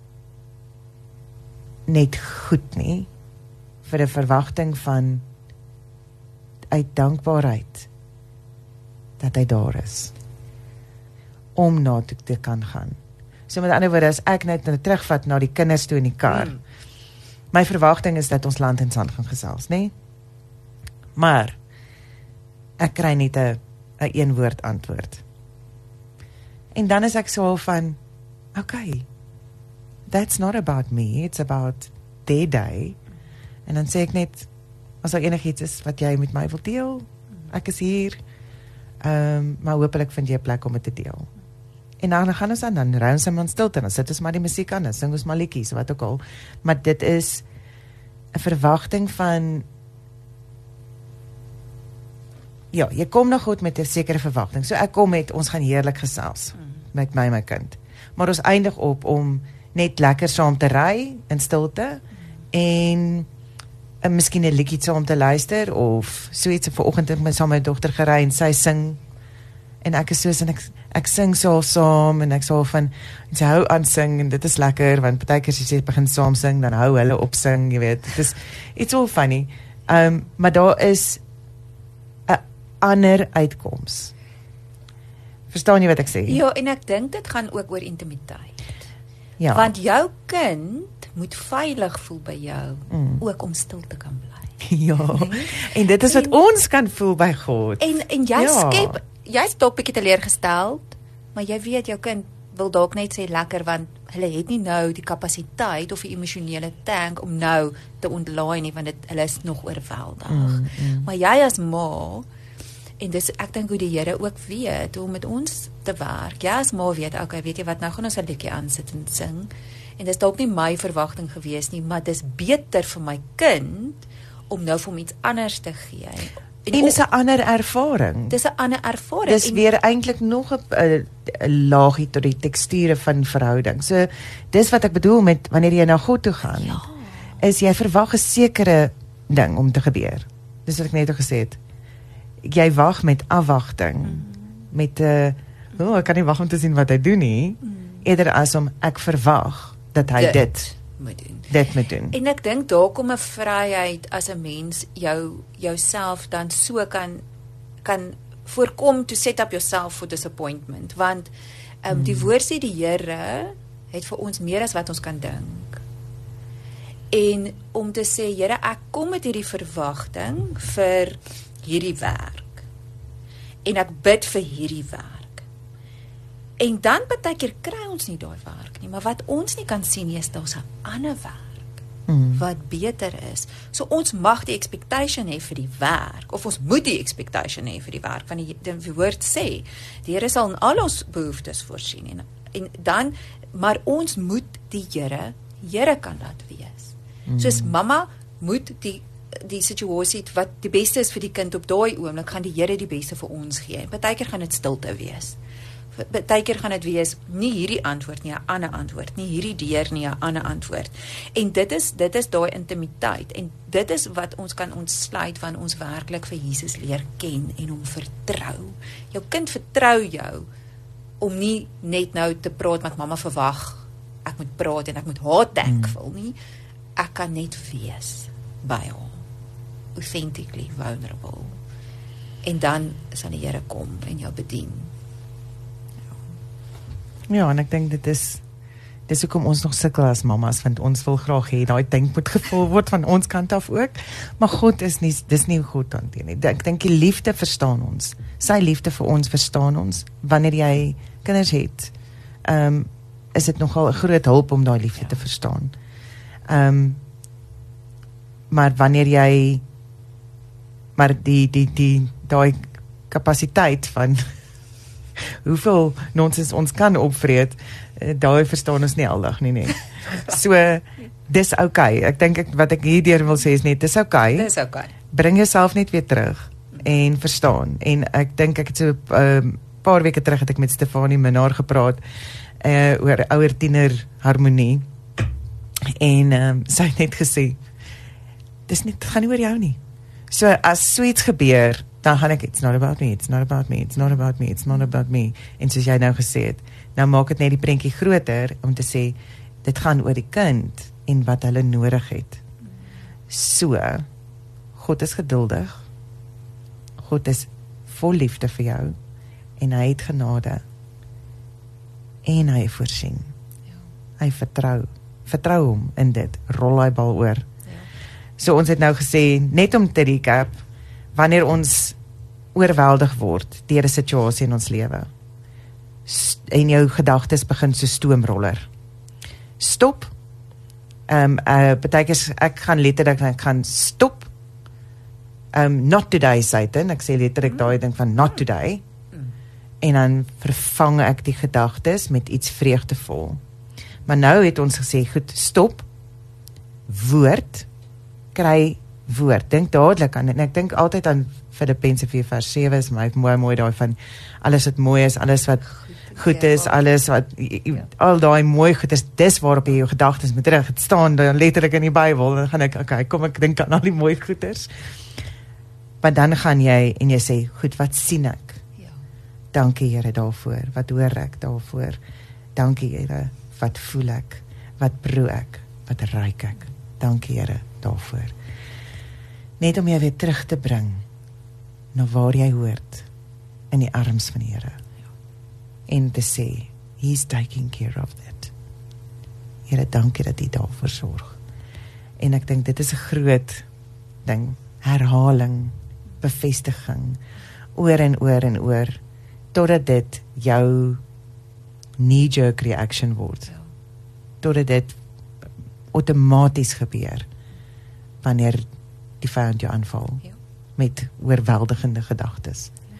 net goed nie, vir 'n verwagting van uit dankbaarheid dat hy daar is om na toe te kan gaan. So met ander woorde, as ek net terugvat na die kinders toe in die kar, my verwagting is dat ons land en sand gaan gesels, nee? Maar ek kry net 'n een woord antwoord. En dan is ek so van, okay, that's not about me, it's about their day. En dan sê ek net, as daar enigiets is wat jy met my wil deel, ek is hier, maar hoopelik vind jy 'n plek om dit te deel. En dan gaan ons aan, dan ry ons in stilte, dan sit ons maar die musiek aan, dan sing ons maar liedjies, wat ook al. Maar dit is 'n verwagting van, ja, jy kom na God met 'n sekere verwagting. So ek kom met, ons gaan heerlik gesels, met my en my kind. Maar ons eindig op om net lekker saam te ry, in stilte, en miskien 'n liedjie saam te luister, of so iets. Vanoggend het ek saam met my dogter gery, en sy sing, en ek is soos, en ek sing so saam, en ek so van, en sy hou aan sing, en dit is lekker, want partykeer as jy begin saam sing, dan hou hulle op sing, jy weet, het is, it's all funny, maar daar is 'n ander uitkoms. Verstaan jy wat ek sê? Ja, en ek dink dit gaan ook oor intimiteit. Ja. Want jou kind moet veilig voel by jou, ook om stil te kan bly. Ja, en dit is wat ons kan voel by God. En jy skep, jy's dalk bietjie teleurgesteld, maar jy weet jou kind wil dalk net sê lekker, want hulle het nie nou die kapasiteit of die emosionele tank om nou te ontlaai nie, want hulle is nog oorweldig. Maar jy as ma En dis, ek dink hoe die Here ook weet, hoe met ons te werk. Ja, as ma weet, okay, weet jy wat, nou gaan ons 'n liedjie aansit en sing. En dis dalk nie my verwagting gewees nie, maar dis beter vir my kind, om nou vir hom iets anders te gee. En dis 'n ander ervaring. Dis 'n ander ervaring. Dis weer eintlik nog 'n laagie tot die teksture van verhouding. So, dis wat ek bedoel met, wanneer jy na God toe gaan, is jy verwag 'n sekere ding om te gebeur. Dis wat ek net al gesê het. Jy wag met afwagting, met ek kan nie wag om te sien wat hy doen nie, eerder as om ek verwag dat hy dit moet doen. En ek dink daar kom 'n vryheid as 'n mens jouself dan so kan voorkom to set up yourself for disappointment, want die woord sê die Here het vir ons meer as wat ons kan dink. En om te sê, Here, ek kom met hierdie verwagting vir hierdie werk. En ek bid vir hierdie werk. En dan baie keer kry ons nie daai werk nie, maar wat ons nie kan sien nie, is daar's 'n ander werk wat beter is. So ons mag die expectation hê vir die werk, of ons moet die expectation hê vir die werk, want die woord sê, die Here sal in al ons behoeftes voorsien, en dan, maar ons moet die Here kan laat wees. Soos mamma moet die situasie wat die beste is vir die kind op daai oomblik, gaan die Here die beste vir ons gee. Partykeer gaan dit stilte wees. Partykeer gaan dit wees nie hierdie antwoord nie, 'n ander antwoord, nie hierdie deur nie, 'n ander antwoord. En dit is daai intimiteit, en dit is wat ons kan ontsluit van ons werklik vir Jesus leer ken en hom vertrou. Jou kind vertrou jou om nie net nou te praat met mamma verwag ek moet praat en ek moet haar thankful nie. Ek kan net wees by hom, authentically vulnerable, en dan sal die Here kom en jou bedien. Ja, en ek dink dit is hoekom ons nog sukkel as mammas, want ons wil graag hê daai ding moet gevul word van ons kant af ook, maar God dis nie God hanteer nie. Ek dink die liefde verstaan ons, sy liefde vir ons verstaan ons. Wanneer jy kinders het, is dit nogal 'n groot hulp om daai liefde te verstaan. Maar wanneer jy daai kapasiteit van hoeveel nonsens ons kan opvreet, daai verstaan ons nie aldag nie. So, dis okay. Ek dink wat ek hierdeur wil sê is net, dis okay. Dis okay. Bring jouself net weer terug en verstaan. En ek dink ek het so 'n paar weke terug het ek met Stefanie Minnaar gepraat oor ouer tiener harmonie. En sy het net gesê, dit gaan nie oor jou nie. So as so iets gebeur, dan gaan ek, it's not about me, it's not about me, it's not about me, it's not about me. En soos jy nou gesê het, nou maak het net die prentjie groter, om te sê, dit gaan oor die kind, en wat hulle nodig het. So, God is geduldig, God is vol liefde vir jou, en hy het genade, en hy voorsien. Hy vertrou hom in dit, rol hy bal oor. So ons het nou gesê, net om te recap, wanneer ons oorweldig word deur 'n situasie in ons lewe, en jou gedagtes begin so stoomroller, stop. Partykeer ek gaan letterlik, ek gaan stop. Not today, Satan. Ek sê letterlik daai ding van not today. En dan vervang ek die gedagtes met iets vreugdevol. Maar nou het ons gesê, goed, stop. Woord, kry woord. Dink dadelik aan, en ek dink altyd aan Filippense 4:7 is my mooi daai van alles wat mooi is, alles wat goed is, alles wat al daai mooi goed is, dis waarop jy jou gedagtes moet rig. Dit staan dan letterlik in die Bybel. Dan gaan ek, okay, kom ek dink aan al die mooi goeders. Maar dan gaan jy en jy sê, goed, wat sien ek? Dankie Here daarvoor. Wat hoor ek daarvoor? Dankie Here, wat voel ek? Wat proe ek? Wat ruik ek? Dankie Here daarvoor. Net om jou weer terug te bring na waar jy hoort, in die arms van die Here. En te sê, He's taking care of that. Here, dankie dat U daarvoor sorg. En ek dink dit is 'n groot ding, herhaling, bevestiging, oor en oor en oor, totdat dit jou knee-jerk reaction word. Totdat dit outomaties gebeur, wanneer die vyand jou aanval, met oorweldigende gedagtes.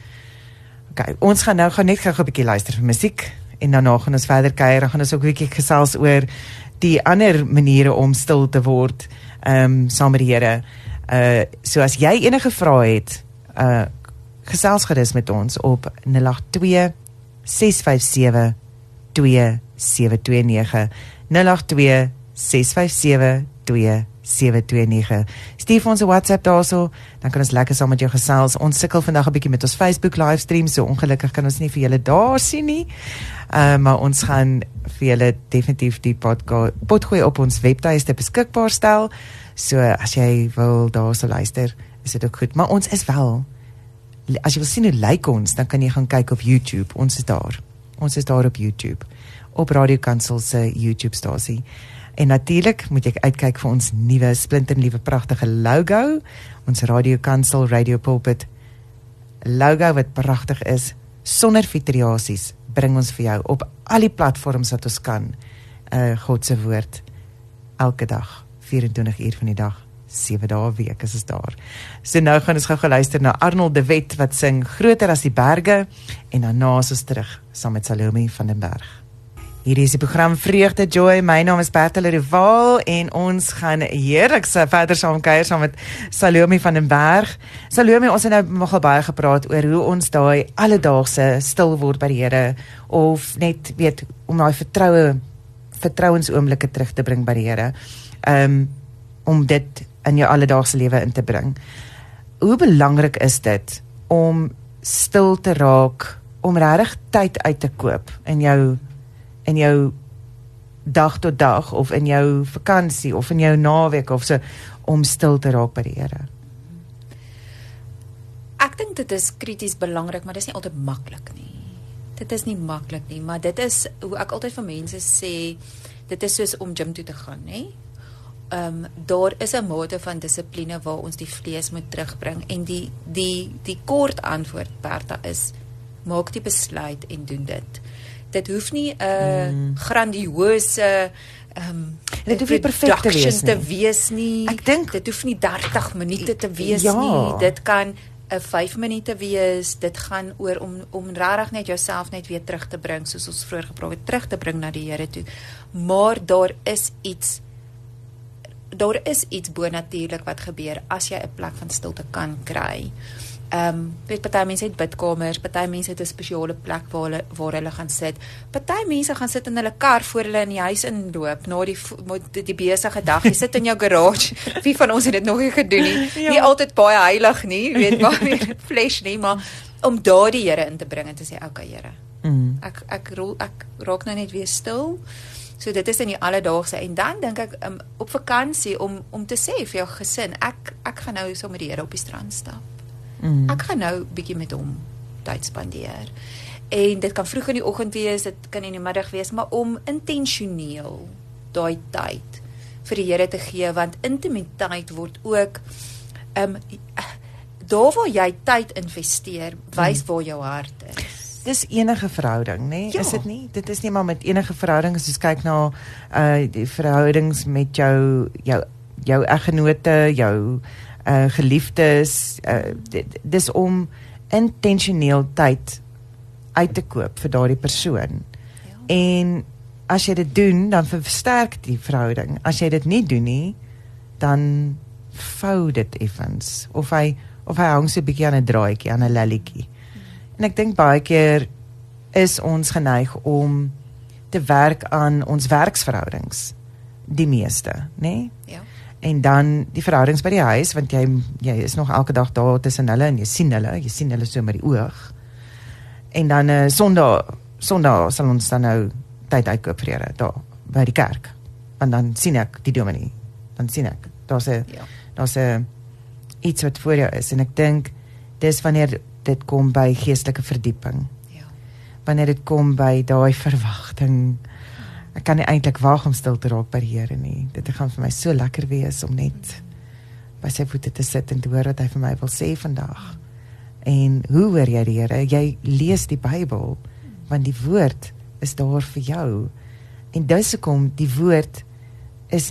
Okay, ons gaan nou net gou 'n bietjie luister vir musiek en daarna gaan ons verder kuier, dan gaan ons ook 'n bietjie gesels oor die ander maniere om stil te word saam met die Here. So as jy enige vrae het, gesels gerus met ons op 082 657 2729 082 657 2729. Stuur ons 'n WhatsApp daarso, dan kan ons lekker saam met jou gesels. Ons sukkel vandag 'n bietjie met ons Facebook livestream, so ongelukkig kan ons nie vir julle daar sien nie. Maar ons gaan vir julle definitief die potgooi op ons webtuiste beskikbaar stel. So as jy wil daarso luister, is dit ook goed. Maar ons is wel, as jy wil sien hoe lyk ons, dan kan jy gaan kyk op YouTube. Ons is daar. Ons is daar op YouTube. Op Radio Kansel se YouTube stasie. En natuurlik moet jy uitkyk vir ons nuwe, splinternuwe pragtige logo. Ons Radio Kansel, Radio Pulpit logo wat pragtig is, sonder filtrasies, bring ons vir jou op al die platforms wat ons kan. God se woord elke dag, 24 uur van die dag, 7 dae 'n week is ons daar. So nou gaan ons gou luister na Arnold de Wet wat sing Groter as die berge, en daarna is ons terug saam met Salome van den Berg. Hierdie is die program Vreugde Joy. My naam is Bertha Rival en ons gaan heerlik verder saam kuier saam met Salome van den Berg. Salome, ons het nou nogal baie gepraat oor hoe ons daai alledaagse stil word by die Here, of net weet om daai vertrouensoomblikke terug te bring by die Here. Om dit in jou alledaagse lewe in te bring. Hoe belangrik is dit om stil te raak, om regtig tyd uit te koop in jou dag tot dag, of in jou vakansie, of in jou naweek, of so, om stil te raak by die Here? Ek dink dit is krities belangrik, maar dit is nie altyd maklik nie. Dit is nie maklik nie, maar dit is, hoe ek altyd vir mense sê, dit is soos om gym toe te gaan, nie? Daar is 'n mate van dissipline waar ons die vlees moet terugbring, en die kort antwoord, Bertha, is, maak die besluit en doen dit. Dit hoef nie 'n grandiose dit hoef nie perfek te wees nie. Ek dink dit hoef nie 30 minute te wees ja. nie. Dit kan 'n 5 minute wees. Dit gaan oor om regtig net jouself net weer terug te bring, soos ons vroeër gepraat het, terug te bring na die Here toe. Maar daar is iets bonatuurlik wat gebeur as jy 'n plek van stilte kan kry. Weet, party mense het bidkamers, party mense het 'n spesiale plek waar hulle gaan sit. Party mense gaan sit in hulle kar voor hulle in die huis inloop na die besige dag. Jy sit in jou garage. Wie van ons het dit nog nie gedoen nie? Ja. Nie altyd baie heilig nie, weet maar weer flesh nie, maar om daar die Here in te bring en te sê, okay Here. Ek raak nou net weer stil. So dit is in die alledaagse, en dan dink ek op vakansie om te sê vir jou gesin, ek gaan nou saam met die Here op die strand stap. Ek gaan nou bietjie met hom tyd spandeer. En dit kan vroeg in die oggend wees, dit kan in die middag wees, maar om intentioneel daai tyd vir die Here te gee, want intimiteit word ook daar waar jy tyd investeer, wys waar jou hart is. Dis enige verhouding, né? Ja. Is dit nie? Dit is nie maar met enige verhouding, as jy kyk na die verhoudings met jou eggenote, jou geliefdes, dis om intentioneel tyd uit te koop vir daardie persoon. Ja. En as jy dit doen, dan versterk die verhouding. As jy dit nie doen nie, dan vou dit effens. Of hy hang so 'n bietjie aan 'n draadjie, aan 'n lelletjie. En ek dink baie keer is ons geneig om te werk aan ons werksverhoudings, die meeste, né? Ja. En dan die verhoudings by die huis, want jy is nog elke dag daar tussen hulle en jy sien hulle so met die oog. En dan Sondag sal ons dan nou tyd uitkoop vir Here daar by die kerk. Want dan sien ek die dominee. Dan sien ek daar's 'n iets wat voor jou is, en ek dink dis wanneer dit kom by geestelike verdieping. Ja. Wanneer dit kom by daai verwagting. Ek kan nie eintlik wag om stil te raak by die Here nie. Dit gaan vir my so lekker wees om net by sy voete te sit en te hoor wat hy vir my wil sê vandag. En hoe hoor jy die Here? Jy lees die Bybel, want die woord is daar vir jou. En dis hoekom die woord is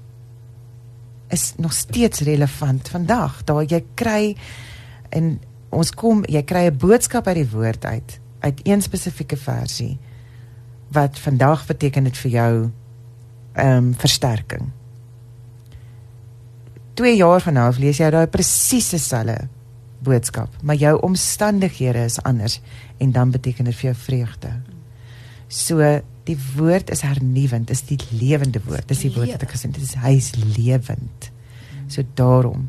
nog steeds relevant vandag. Daar jy kry, en jy kry 'n boodskap uit die woord uit een spesifieke versie, wat vandag beteken dit vir jou versterking. 2 jaar van nou lees jy daai presies dieselfde boodskap, maar jou omstandighede is anders, en dan beteken dit vir jou vreugde. So, die woord is hernuwend, is die lewende woord, dis die woord wat ek gesê het, hy is lewend. So daarom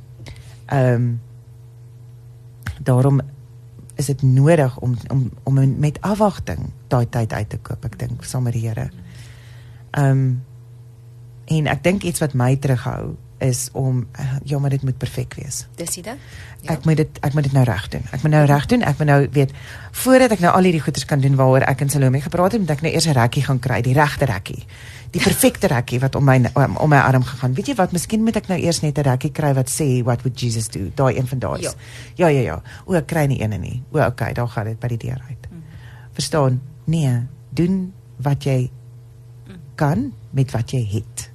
is dit nodig om met afwagting daai tyd uit te koop, ek dink, saam met die Here. En ek dink iets wat my terughou, is om, ja, maar dit moet perfek wees. Dis dit? Ja. Ek moet dit nou reg doen. Ek moet nou weet, voordat ek nou al hierdie goeders kan doen waaroor ek en Salome gepraat het, moet ek nou eers 'n rekkie gaan kry, die regte rekkie. Die perfekte rekkie wat om my arm gegaan. Weet jy wat, miskien moet ek nou eers net 'n rekkie kry wat sê, what would Jesus do? Daai een van daai. Ja. O, ek kry nie ene nie. O, okay, daar gaan dit by die deur uit. Verstaan? Nee, doen wat jy kan met wat jy het.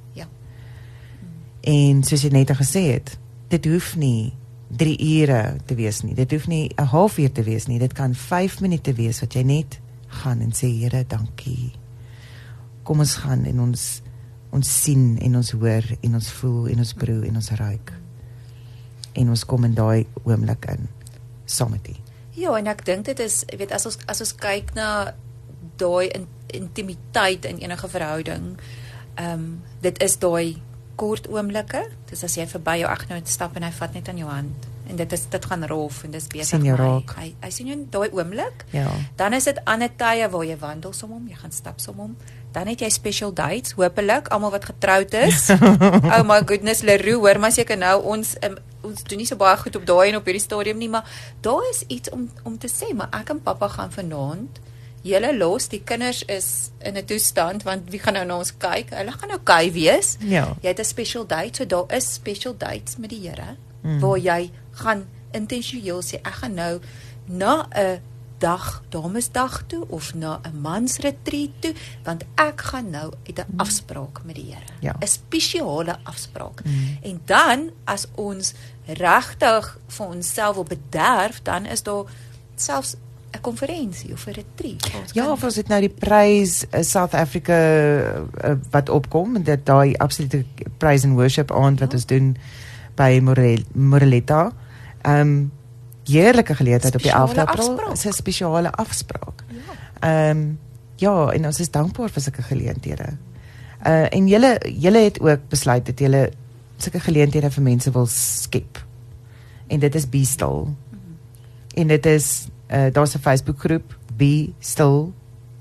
En soos jy net gesê het, dit hoef nie 3 ure te wees nie, dit hoef nie 'n halfuur te wees nie, dit kan 5 minute wees wat jy net gaan en sê, Here, dankie. Kom ons gaan en ons sien en ons hoor en ons voel en ons proe en ons ruik. En ons kom in daai oomblik in, saam met U. Ja, en ek dink dit is, weet, as ons kyk na daai intimiteit in enige verhouding, dit is daai kort oomblikke, dis as jy verby jou eggenoot stap en hy vat net aan jou hand, en dit gaan rof, en dis besig hy sien jou in daai oomblik, dan is dit ander tye waar jy wandel som hom, jy gaan stap som hom, dan het jy special dates, hopelik, almal wat getroud is, oh my goodness, Leroux, hoor maar seker nou, ons doen nie so baie goed op daai en op hierdie stadium nie, maar daar is iets om te sê, maar ek en pappa gaan vanaand, julle los, die kinders is in 'n toestand, want wie gaan nou na ons kyk? Hulle gaan okay wees. Ja. Jy het 'n special date, so daar is special dates met die Here, waar jy gaan intentioneel sê, ek gaan nou na 'n damesdag toe, of na 'n mansretreat toe, want ek gaan nou uit 'n afspraak met die Here. 'n spesiale afspraak. En dan, as ons regtig vir onsself wil bederf, dan is daar selfs 'n konferensie of 'n retreat. Ja, of ons het nou die prys South Africa wat opkom, en dit daai absolute praise and worship aand wat ons doen by Moreletta. Heerlike geleentheid op die 11de April, is 'n spesiale afspraak. Ja, en ons is dankbaar vir sulke geleenthede. En julle het ook besluit dat julle sulke geleenthede vir mense wil skep. En dit is Be Still. En dit is daar's 'n Facebook groep, Be Still ...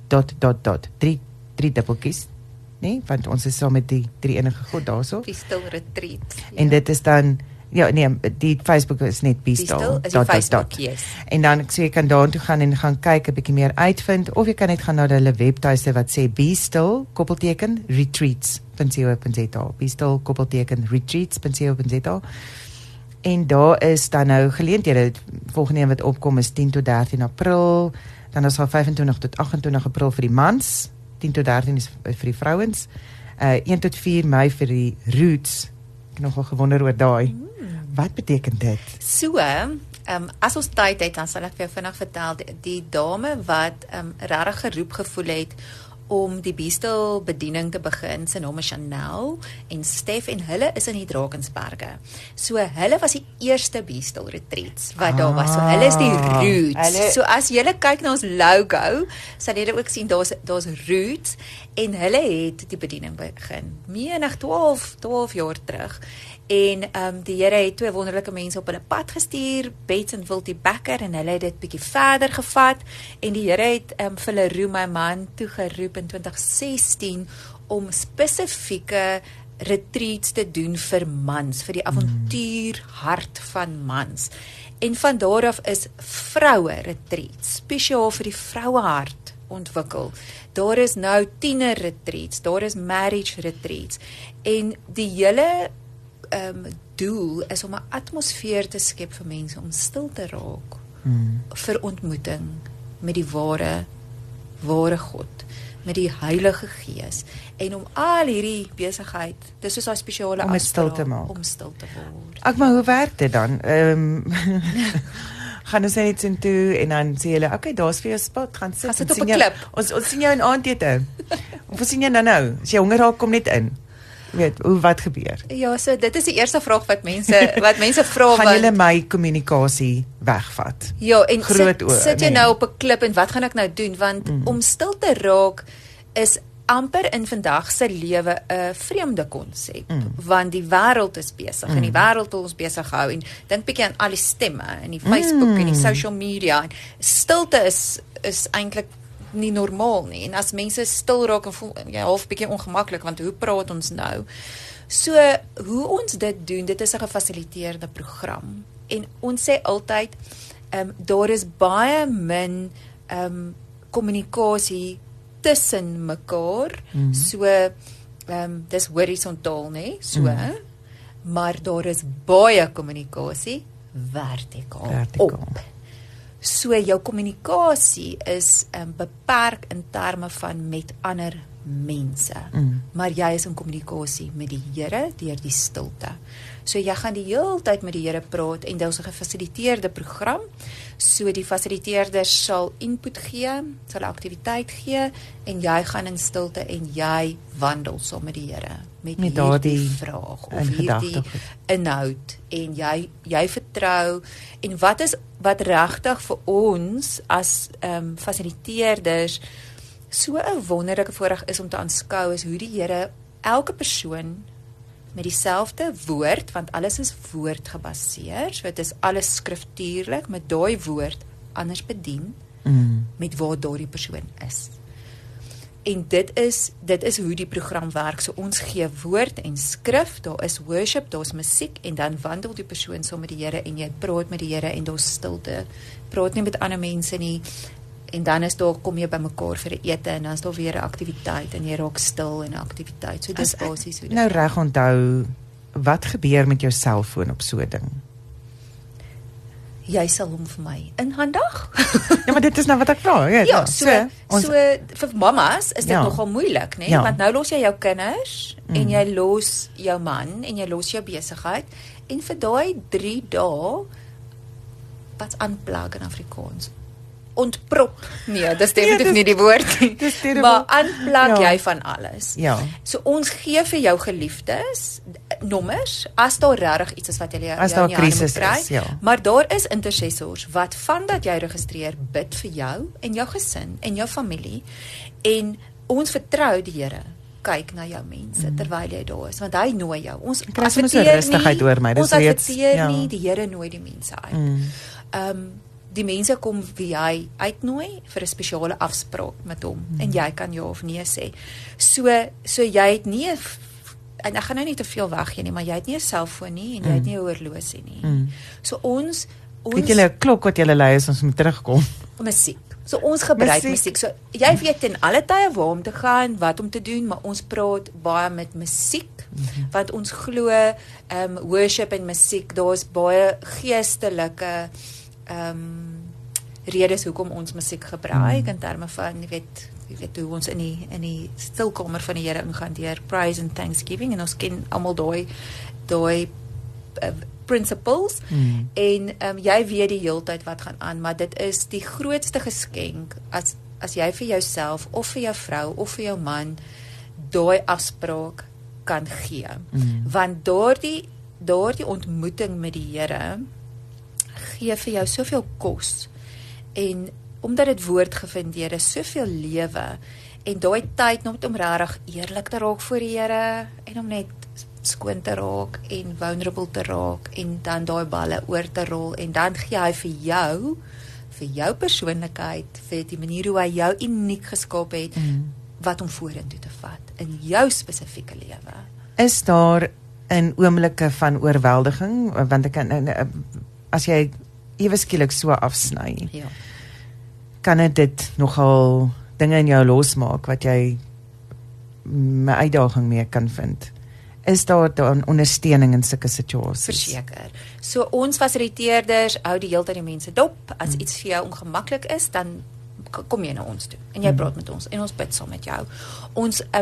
3 dubbeltjies, nee, want ons is saam met die 3 enige God daarso. Be Still Retreat. En dit is dan, ja nee, die Facebook is net Be Still. Is die Facebook, yes. En dan so jy kan daartoe gaan en gaan kyk, 'n bietjie meer uitvind, of jy kan net gaan na hulle webtuiste wat sê Be Still, retreats.co.za. Be Still, retreats.co.za. En daar is dan nou geleenthede, volgende een wat opkom is 10 tot 13 April, dan is al 25 tot 28 April vir die mans, 10 tot 13 is vir die vrouens, 1 tot 4 Mei vir die roots. Ek het nogal gewonder oor daai. Wat beteken dit? So, as ons tyd het, dan sal ek vir jou vinnig vertel, die dame wat regtig geroep gevoel het om die Be Still bediening te begin, sy naam is Chanel en Stef, en hulle is in die Drakensberge. So hulle was die eerste Be Still retreats wat daar was. So hulle is die roots. So as julle kyk na ons logo, sal julle ook sien daar's roots, en hulle het die bediening begin. Menig 12 jaar terug. En die Here het 2 wonderlike mense op hulle pad gestuur, Bets en Wiltie Becker, en hulle het dit bietjie verder gevat, en die Here het vir Leroux, my man, toegeroep in 2016 om spesifieke retreats te doen vir mans, vir die avontuurhart van mans. En van daar af is vroue retreats, spesiaal vir die vrouehart ontwikkel. Daar is nou tiener retreats, daar is marriage retreats, en die hele doel is om 'n atmosfeer te skep vir mense om stil te raak vir ontmoeting met die ware God, met die Heilige Gees, en om al hierdie besigheid, dis soos 'n spesiale om stil te maak, om stil te word. Maar hoe werk dit dan? gaan ons net so toe en dan sê hulle, okay, daar's vir jou spot, gaan sit. Gaan sit Ons op 'n sien jou- klip. Ons sien jou in aandete. Of ons sien jou nou. As jy honger raak, kom net in. Weet, wat gebeur? Ja, so dit is die eerste vraag wat mense vra Gaan julle my kommunikasie wegvat? Ja, en Groot oë, sit jy nee. nou op 'n klip en wat gaan ek nou doen? Want om stil te raak is amper in vandag se lewe 'n vreemde konsep, want die wêreld is besig en die wêreld wil ons besig hou en dink bietjie aan al die stemme en die Facebook en die social media en stilte is eintlik nie normaal nie. En as mense stil raak en voel jy half bietjie ongemaklik want hoe praat ons nou? So hoe ons dit doen, dit is 'n gefasiliteerde program. En ons sê altyd daar is baie min kommunikasie tussen mekaar. So dis horisontaal, nê? So maar daar is baie kommunikasie vertikaal op. So jou kommunikasie is beperk in terme van met ander mense. Maar jy is in kommunikasie met die Here deur die stilte. So jy gaan die hele tyd met die Here praat en dit is 'n gefasiliteerde program. So die fasiliteerders sal input gee, sal 'n aktiwiteit gee en jy gaan in stilte en jy wandel saam met die Here met hierdie vraag of hierdie inhoud en jy vertrou en wat regtig vir ons as fasiliteerders so 'n wonderlike voorreg is om te aanskou is hoe die Here elke persoon met dieselfde woord, want alles is woordgebaseer, so dit is alles skriftuurlik met daai woord anders bedien met waar daardie persoon is. En dit is hoe die program werk. So ons gee woord en skrif, daar is worship, daar's musiek en dan wandel die persoon saam met die Here en jy praat met die Here en daar's stilte. Praat nie met ander mense nie. En dan kom jy bymekaar vir 'n ete en dan is daar weer 'n aktiwiteit en jy raak stil in 'n aktiwiteit. So dis basies hoe dit. Nou reg onthou, wat gebeur met jou selfoon op so 'n ding? Jy sal hom vir my inhandig. Ja, maar dit is nou wat ek vra, ja. So vir mammas is dit nogal moeilik, né? Want nou los jy jou kinders en jy los jou man en jy los jou besigheid en vir daai 3 dae wat's unplug in Afrikaans? Ontprop. Nee, dis definitief nie die woord nie. Maar unplug jy van alles. Ja. So ons gee vir jou geliefdes nommers as daar regtig iets is wat jy as daar 'n krisis is, ja. Maar daar is intercessors wat vandat jy registreer bid vir jou en jou gesin en jou familie en ons vertrou die Here kyk na jou mense terwyl jy daar is want hy nooi jou. Ons adverteer rustigheid oor my. Ons adverteer nie, die Here nooi die mense uit. Die mense kom wie hy uitnooi vir 'n spesiale afspraak met hom en jy kan ja of nee sê. So jy het nie en ek gaan nou nie te veel weggee nie, maar jy het nie 'n selfoon nie en jy het nie 'n horlosie nie. So ons het julle 'n klok wat julle lei as ons moet terugkom. Musiek. So ons gebruik musiek. So jy weet in alle tye waar om te gaan, wat om te doen, maar ons praat baie met musiek want ons glo worship en musiek, daar's baie geestelike redes hoekom ons musiek gebruik in terme van jy weet hoe ons in die stilkamer van die Here ingaan deur praise and thanksgiving en ons ken almal daai principles en jy weet die heeltyd wat gaan aan, maar dit is die grootste geskenk as jy vir jouself of vir jou vrou of vir jou man daai afspraak kan gee. Want daardie ontmoeting met die Here gee vir jou soveel kos en omdat dit woord gefundeer is, soveel lewe en daai tyd om regtig eerlik te raak voor die Here en om net skoon te raak en vulnerable te raak en dan daai balle oor te rol en dan gee hy vir jou persoonlikheid, vir die manier hoe hy jou uniek geskaap het wat om vorentoe te vat in jou spesifieke lewe. Is daar 'n oomblikke van oorweldiging want ek kan as jy ewe skielik so afsny, kan dit nogal dinge in jou losmaak wat jy 'n uitdaging mee kan vind. Is daar dan ondersteuning in sulke situasies? Verseker. So ons fasiliteerders hou die hele tyd die mense dop. As iets vir jou ongemaklik is, dan kom jy na ons toe en jy praat met ons en ons bid saam met jou.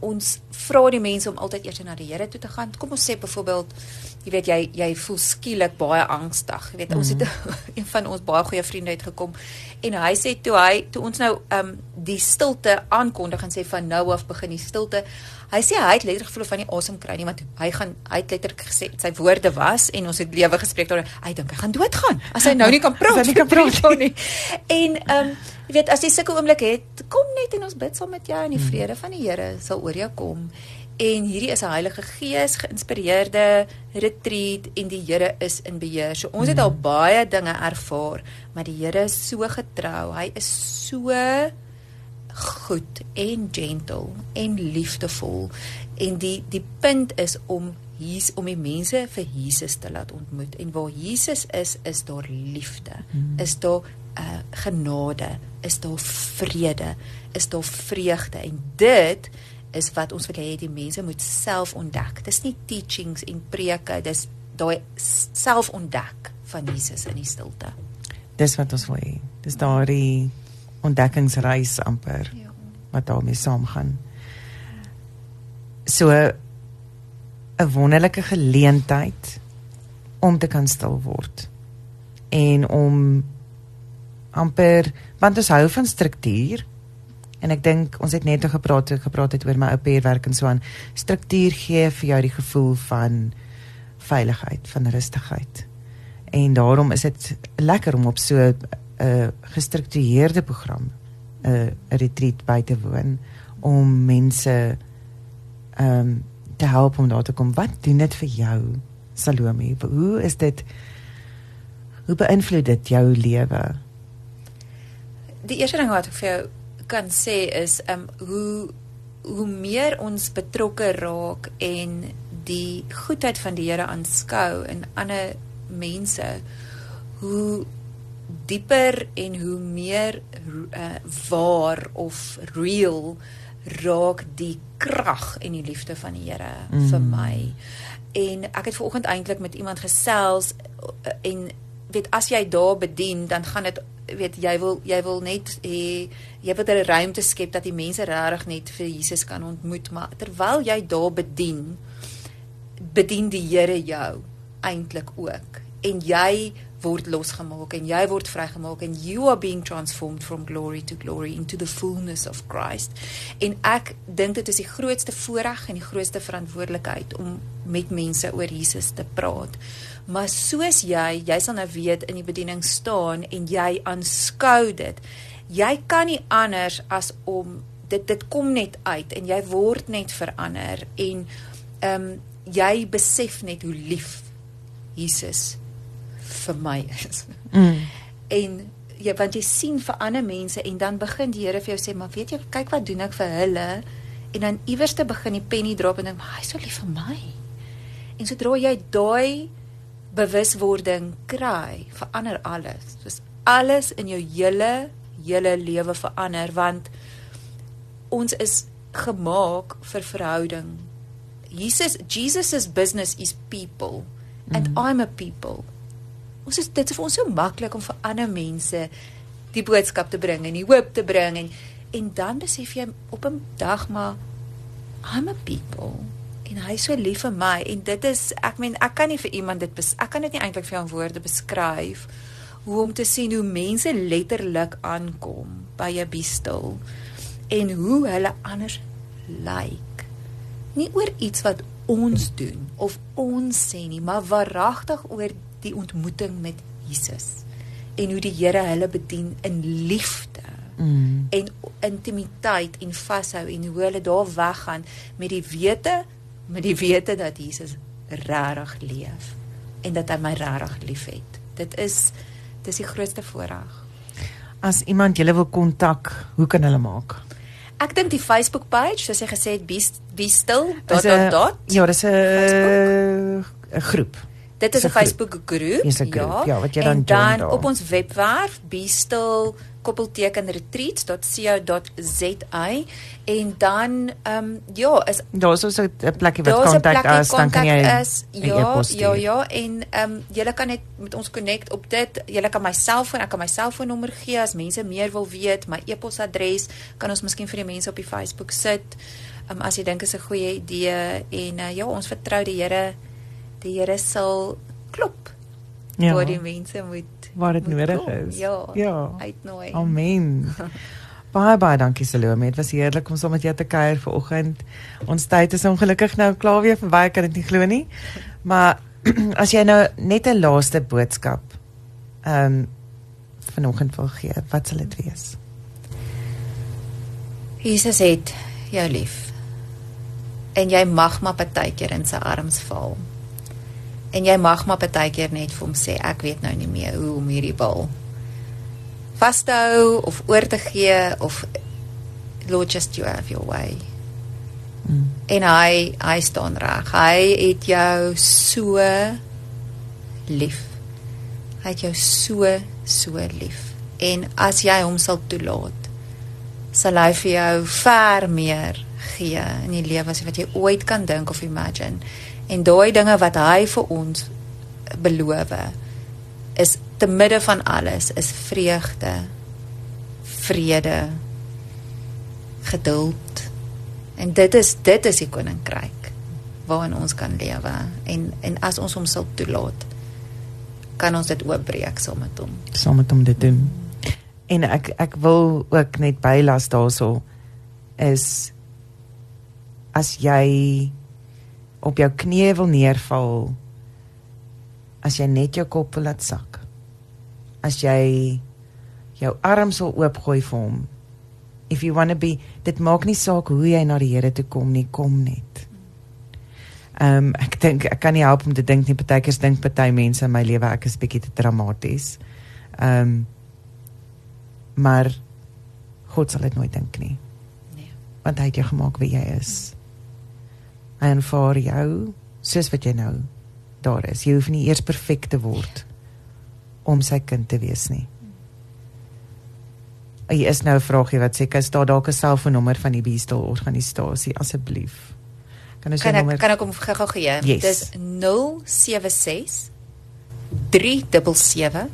ons vra die mense om altyd eers na die Here toe te gaan. Kom ons sê byvoorbeeld, jy weet jy voel skielik baie angstig. Jy weet ons het een van ons baie goeie vriende uitgekom en hy sê toe ons nou die stilte aankondig en sê van nou af begin die stilte. Hy sê hy het letterlik gevoel van nie asem kry nie, want hy het letterlik gesê sy woorde was en ons het lewe gespreek daar. Hy dink hy gaan doodgaan as hy nou nie kan praat nie. En jy weet as jy sulke oomblik het, kom net en ons bid saam met jou en die vrede van die Here sal oor jou kom. En hierdie is 'n Heilige Gees geïnspireerde retreat en die Here is in beheer. So ons het al baie dinge ervaar, maar die Here is so getrou. Hy is so goed en gentle en liefdevol. En die punt is om die mense vir Jesus te laat ontmoet. En waar Jesus is daar liefde. Is daar genade, is daar vrede, is daar vreugde. En dit is wat ons wil hê die mense moet self ontdek. Dis nie teachings en preke, dis daai self ontdek van Jesus in die stilte. Dis wat ons wil hê. Dis daardie ontdekkingsreis amper wat daarmee saamgaan. So 'n wonderlike geleentheid om te kan stil word en om amper, want ons hou van struktuur en ek dink ons het net gepraat het oor my ou pairwerk en so aan. Struktuur gee vir jou die gevoel van veiligheid, van rustigheid. En daarom is dit lekker om op so 'n gestruktureerde program 'n retreat by te woon om mense te help om daar te kom. Wat doen dit vir jou, Salome? Hoe beïnvloed dit jou lewe? Die eerste ding wat ek vir jou kan sê is hoe meer ons betrokke raak en die goedheid van die Here aanskou in ander mense, hoe dieper en hoe meer waar of real raak die krag en die liefde van die Here vir my. En ek het vanoggend eintlik met iemand gesels en weet as jy daar bedien, dan gaan dit weet jy wil net jy wil 'n ruimte skep dat die mense regtig net vir Jesus kan ontmoet, maar terwyl jy daar bedien die Here jou eintlik ook en jy word losgemaak en jy word vrygemaak en you are being transformed from glory to glory into the fullness of Christ. En ek dink dit is die grootste voorreg en die grootste verantwoordelikheid om met mense oor Jesus te praat. Maar soos jy sal nou weet in die bediening staan en jy aanskou dit. Jy kan nie anders as om dit kom net uit en jy word net verander en jy besef net hoe lief Jesus vir my is. En want jy sien vir ander mense en dan begin die Here vir jou sê, maar weet jy, kyk wat doen ek vir hulle en dan iewers te begin die penny drop en dink, maar hy is so lief vir my. En sodra jy daai bewuswording kry, verander alles. Dus alles in jou hele lewe verander, want ons is gemaak vir verhouding. Jesus' business is people, and I'm a people. Dit is vir ons so maklik om vir ander mense die boodskap te bring en die hoop te bring en dan besef jy op 'n dag maar I'm a people en hy is so lief vir my en dit is ek kan nie vir iemand ek kan dit nie eintlik vir jou in woorde beskryf hoe om te sien hoe mense letterlik aankom by 'n Be-Still en hoe hulle anders lyk. Nie oor iets wat ons doen of ons sê nie, maar waaragtig oor die ontmoeting met Jesus en hoe die Here hulle bedien in liefde en intimiteit en vashou en hoe hulle daar weggaan met die wete dat Jesus regtig leef en dat hy my regtig liefhet. Dit is die grootste voorreg. As iemand julle wil kontak, hoe kan hulle maak? Ek dink die Facebook page, soos jy gesê het, Be-Still. Ja, dis 'n groep. Dit is 'n Dis 'n groep. Facebook groep, Dis 'n groep, ja, wat jy dan en join dan daar. op ons webwerf beestil-retreats.co.za en dan is Daar's so 'n plekkie wat daar's 'n kontak plekkie as, dan kan jy kontak is. 'n Ja, e-pos stuur. ja en julle kan net met ons connect op dit. Julle kan my selfoon, ek kan my selfoonnommer gee as mense meer wil weet, my e-posadres kan ons miskien vir die mense op die Facebook sit. As jy dink is 'n goeie idee en ons vertrou die Here. Die Here sal klop waar die mense moet waar dit nodig kom. is. Ja, uitnooi. Amen. Baie dankie Salome. Dit was heerlik om saam met jou te kuier vanoggend. Ons tyd is ongelukkig nou klaar weer verby, ek kan dit nie glo nie. Maar as jy nou net 'n laaste boodskap vanoggend wil gee, wat sal dit wees? Jesus het jou lief. En jy mag maar partykeer in sy arms val. En jy mag maar partykeer net vir hom sê, ek weet nou nie meer hoe om hierdie bal vas te hou of oor te gee of Lord, just you have your way. En hy staan reg. Hy het jou so lief. Hy het jou so lief. En as jy hom sal toelaat, sal hy vir jou ver meer gee in die lewe as wat jy ooit kan dink of imagine. En daai dinge wat hy vir ons beloof is te midde van alles is vreugde, vrede, geduld. En dit is die koninkryk waarin ons kan lewe. En as ons hom sal toelaat, kan ons dit oopbreek saam met hom. Saam met hom dit doen. En ek wil ook net bylas daarso is as jy op jou knieë wil neerval, as jy net jou kop wil laat sak, as jy jou arms wil oopgooi vir hom, if you want to be, dit maak nie saak hoe jy na die Here toe kom nie, kom net. Ek dink, ek kan nie help om te dink nie, partykeer dink party mense in my lewe, ek is bietjie te dramaties. Maar God sal dit nooit dink nie. Nee. Want hy het jou gemaak wie jy is. Hy aanvaar jou, soos wat jy nou daar is. Jy hoef nie eers perfek te word om sy kind te wees nie. Hier is nou 'n vraagie wat sê, is daar dalk 'n selfoonnommer van die Beestil organisasie, asseblief? Kan ek hom gou gee? Yes. Dis 076 377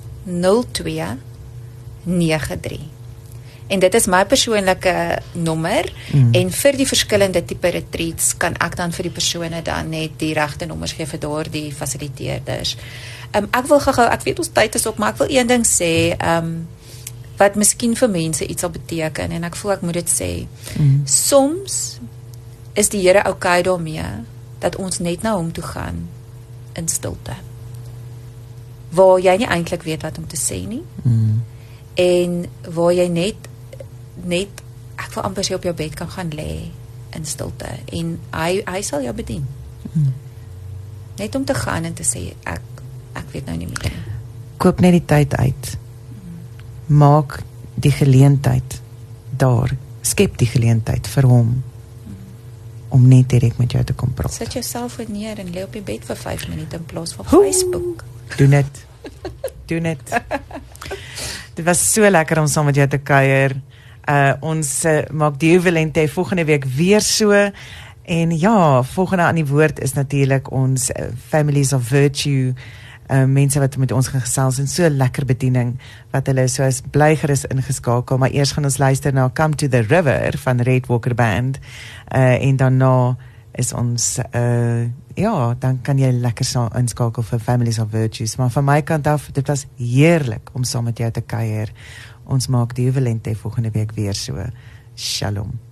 0293. En dit is my persoonlike nommer en vir die verskillende tipe retreats kan ek dan vir die persone dan net die regte nommers gee vir daardie fasiliteerders. Ek wil gou, ek weet ons tyd is op, maar ek wil een ding sê, wat miskien vir mense iets sal beteken en ek voel ek moet dit sê. Soms is die Here okay daarmee dat ons net na hom toe gaan in stilte. Waar jy nie eintlik weet wat om te sê nie. En waar jy net ek wil amper sê op jou bed kan gaan lê in stilte en hy sal jou bedien. Net om te gaan en te sê ek weet nou nie meer. Koop net die tyd uit. Maak die geleentheid daar. Skep die geleentheid vir hom om net direk met jou te kom praat. Sit jouself neer en lê op die bed vir 5 minute in plaas van Facebook. Doen dit. Doen dit. Dit was so lekker om saam met jou te kuier. Ons maak die Juvelente volgende week weer so. En ja, volgende aan die woord is natuurlik ons Families of Virtue, mense wat met ons gaan gesels en so lekker bediening wat hulle so is bly gerus ingeskakel, maar eers gaan ons luister na Come to the River van Red Walker Band en daarna is ons dan kan jy lekker inskakel vir Families of Virtues, maar van my kant af, dit was heerlik om saam met jou te kuier. Ons maak die Juvelente volgende week weer so. Shalom.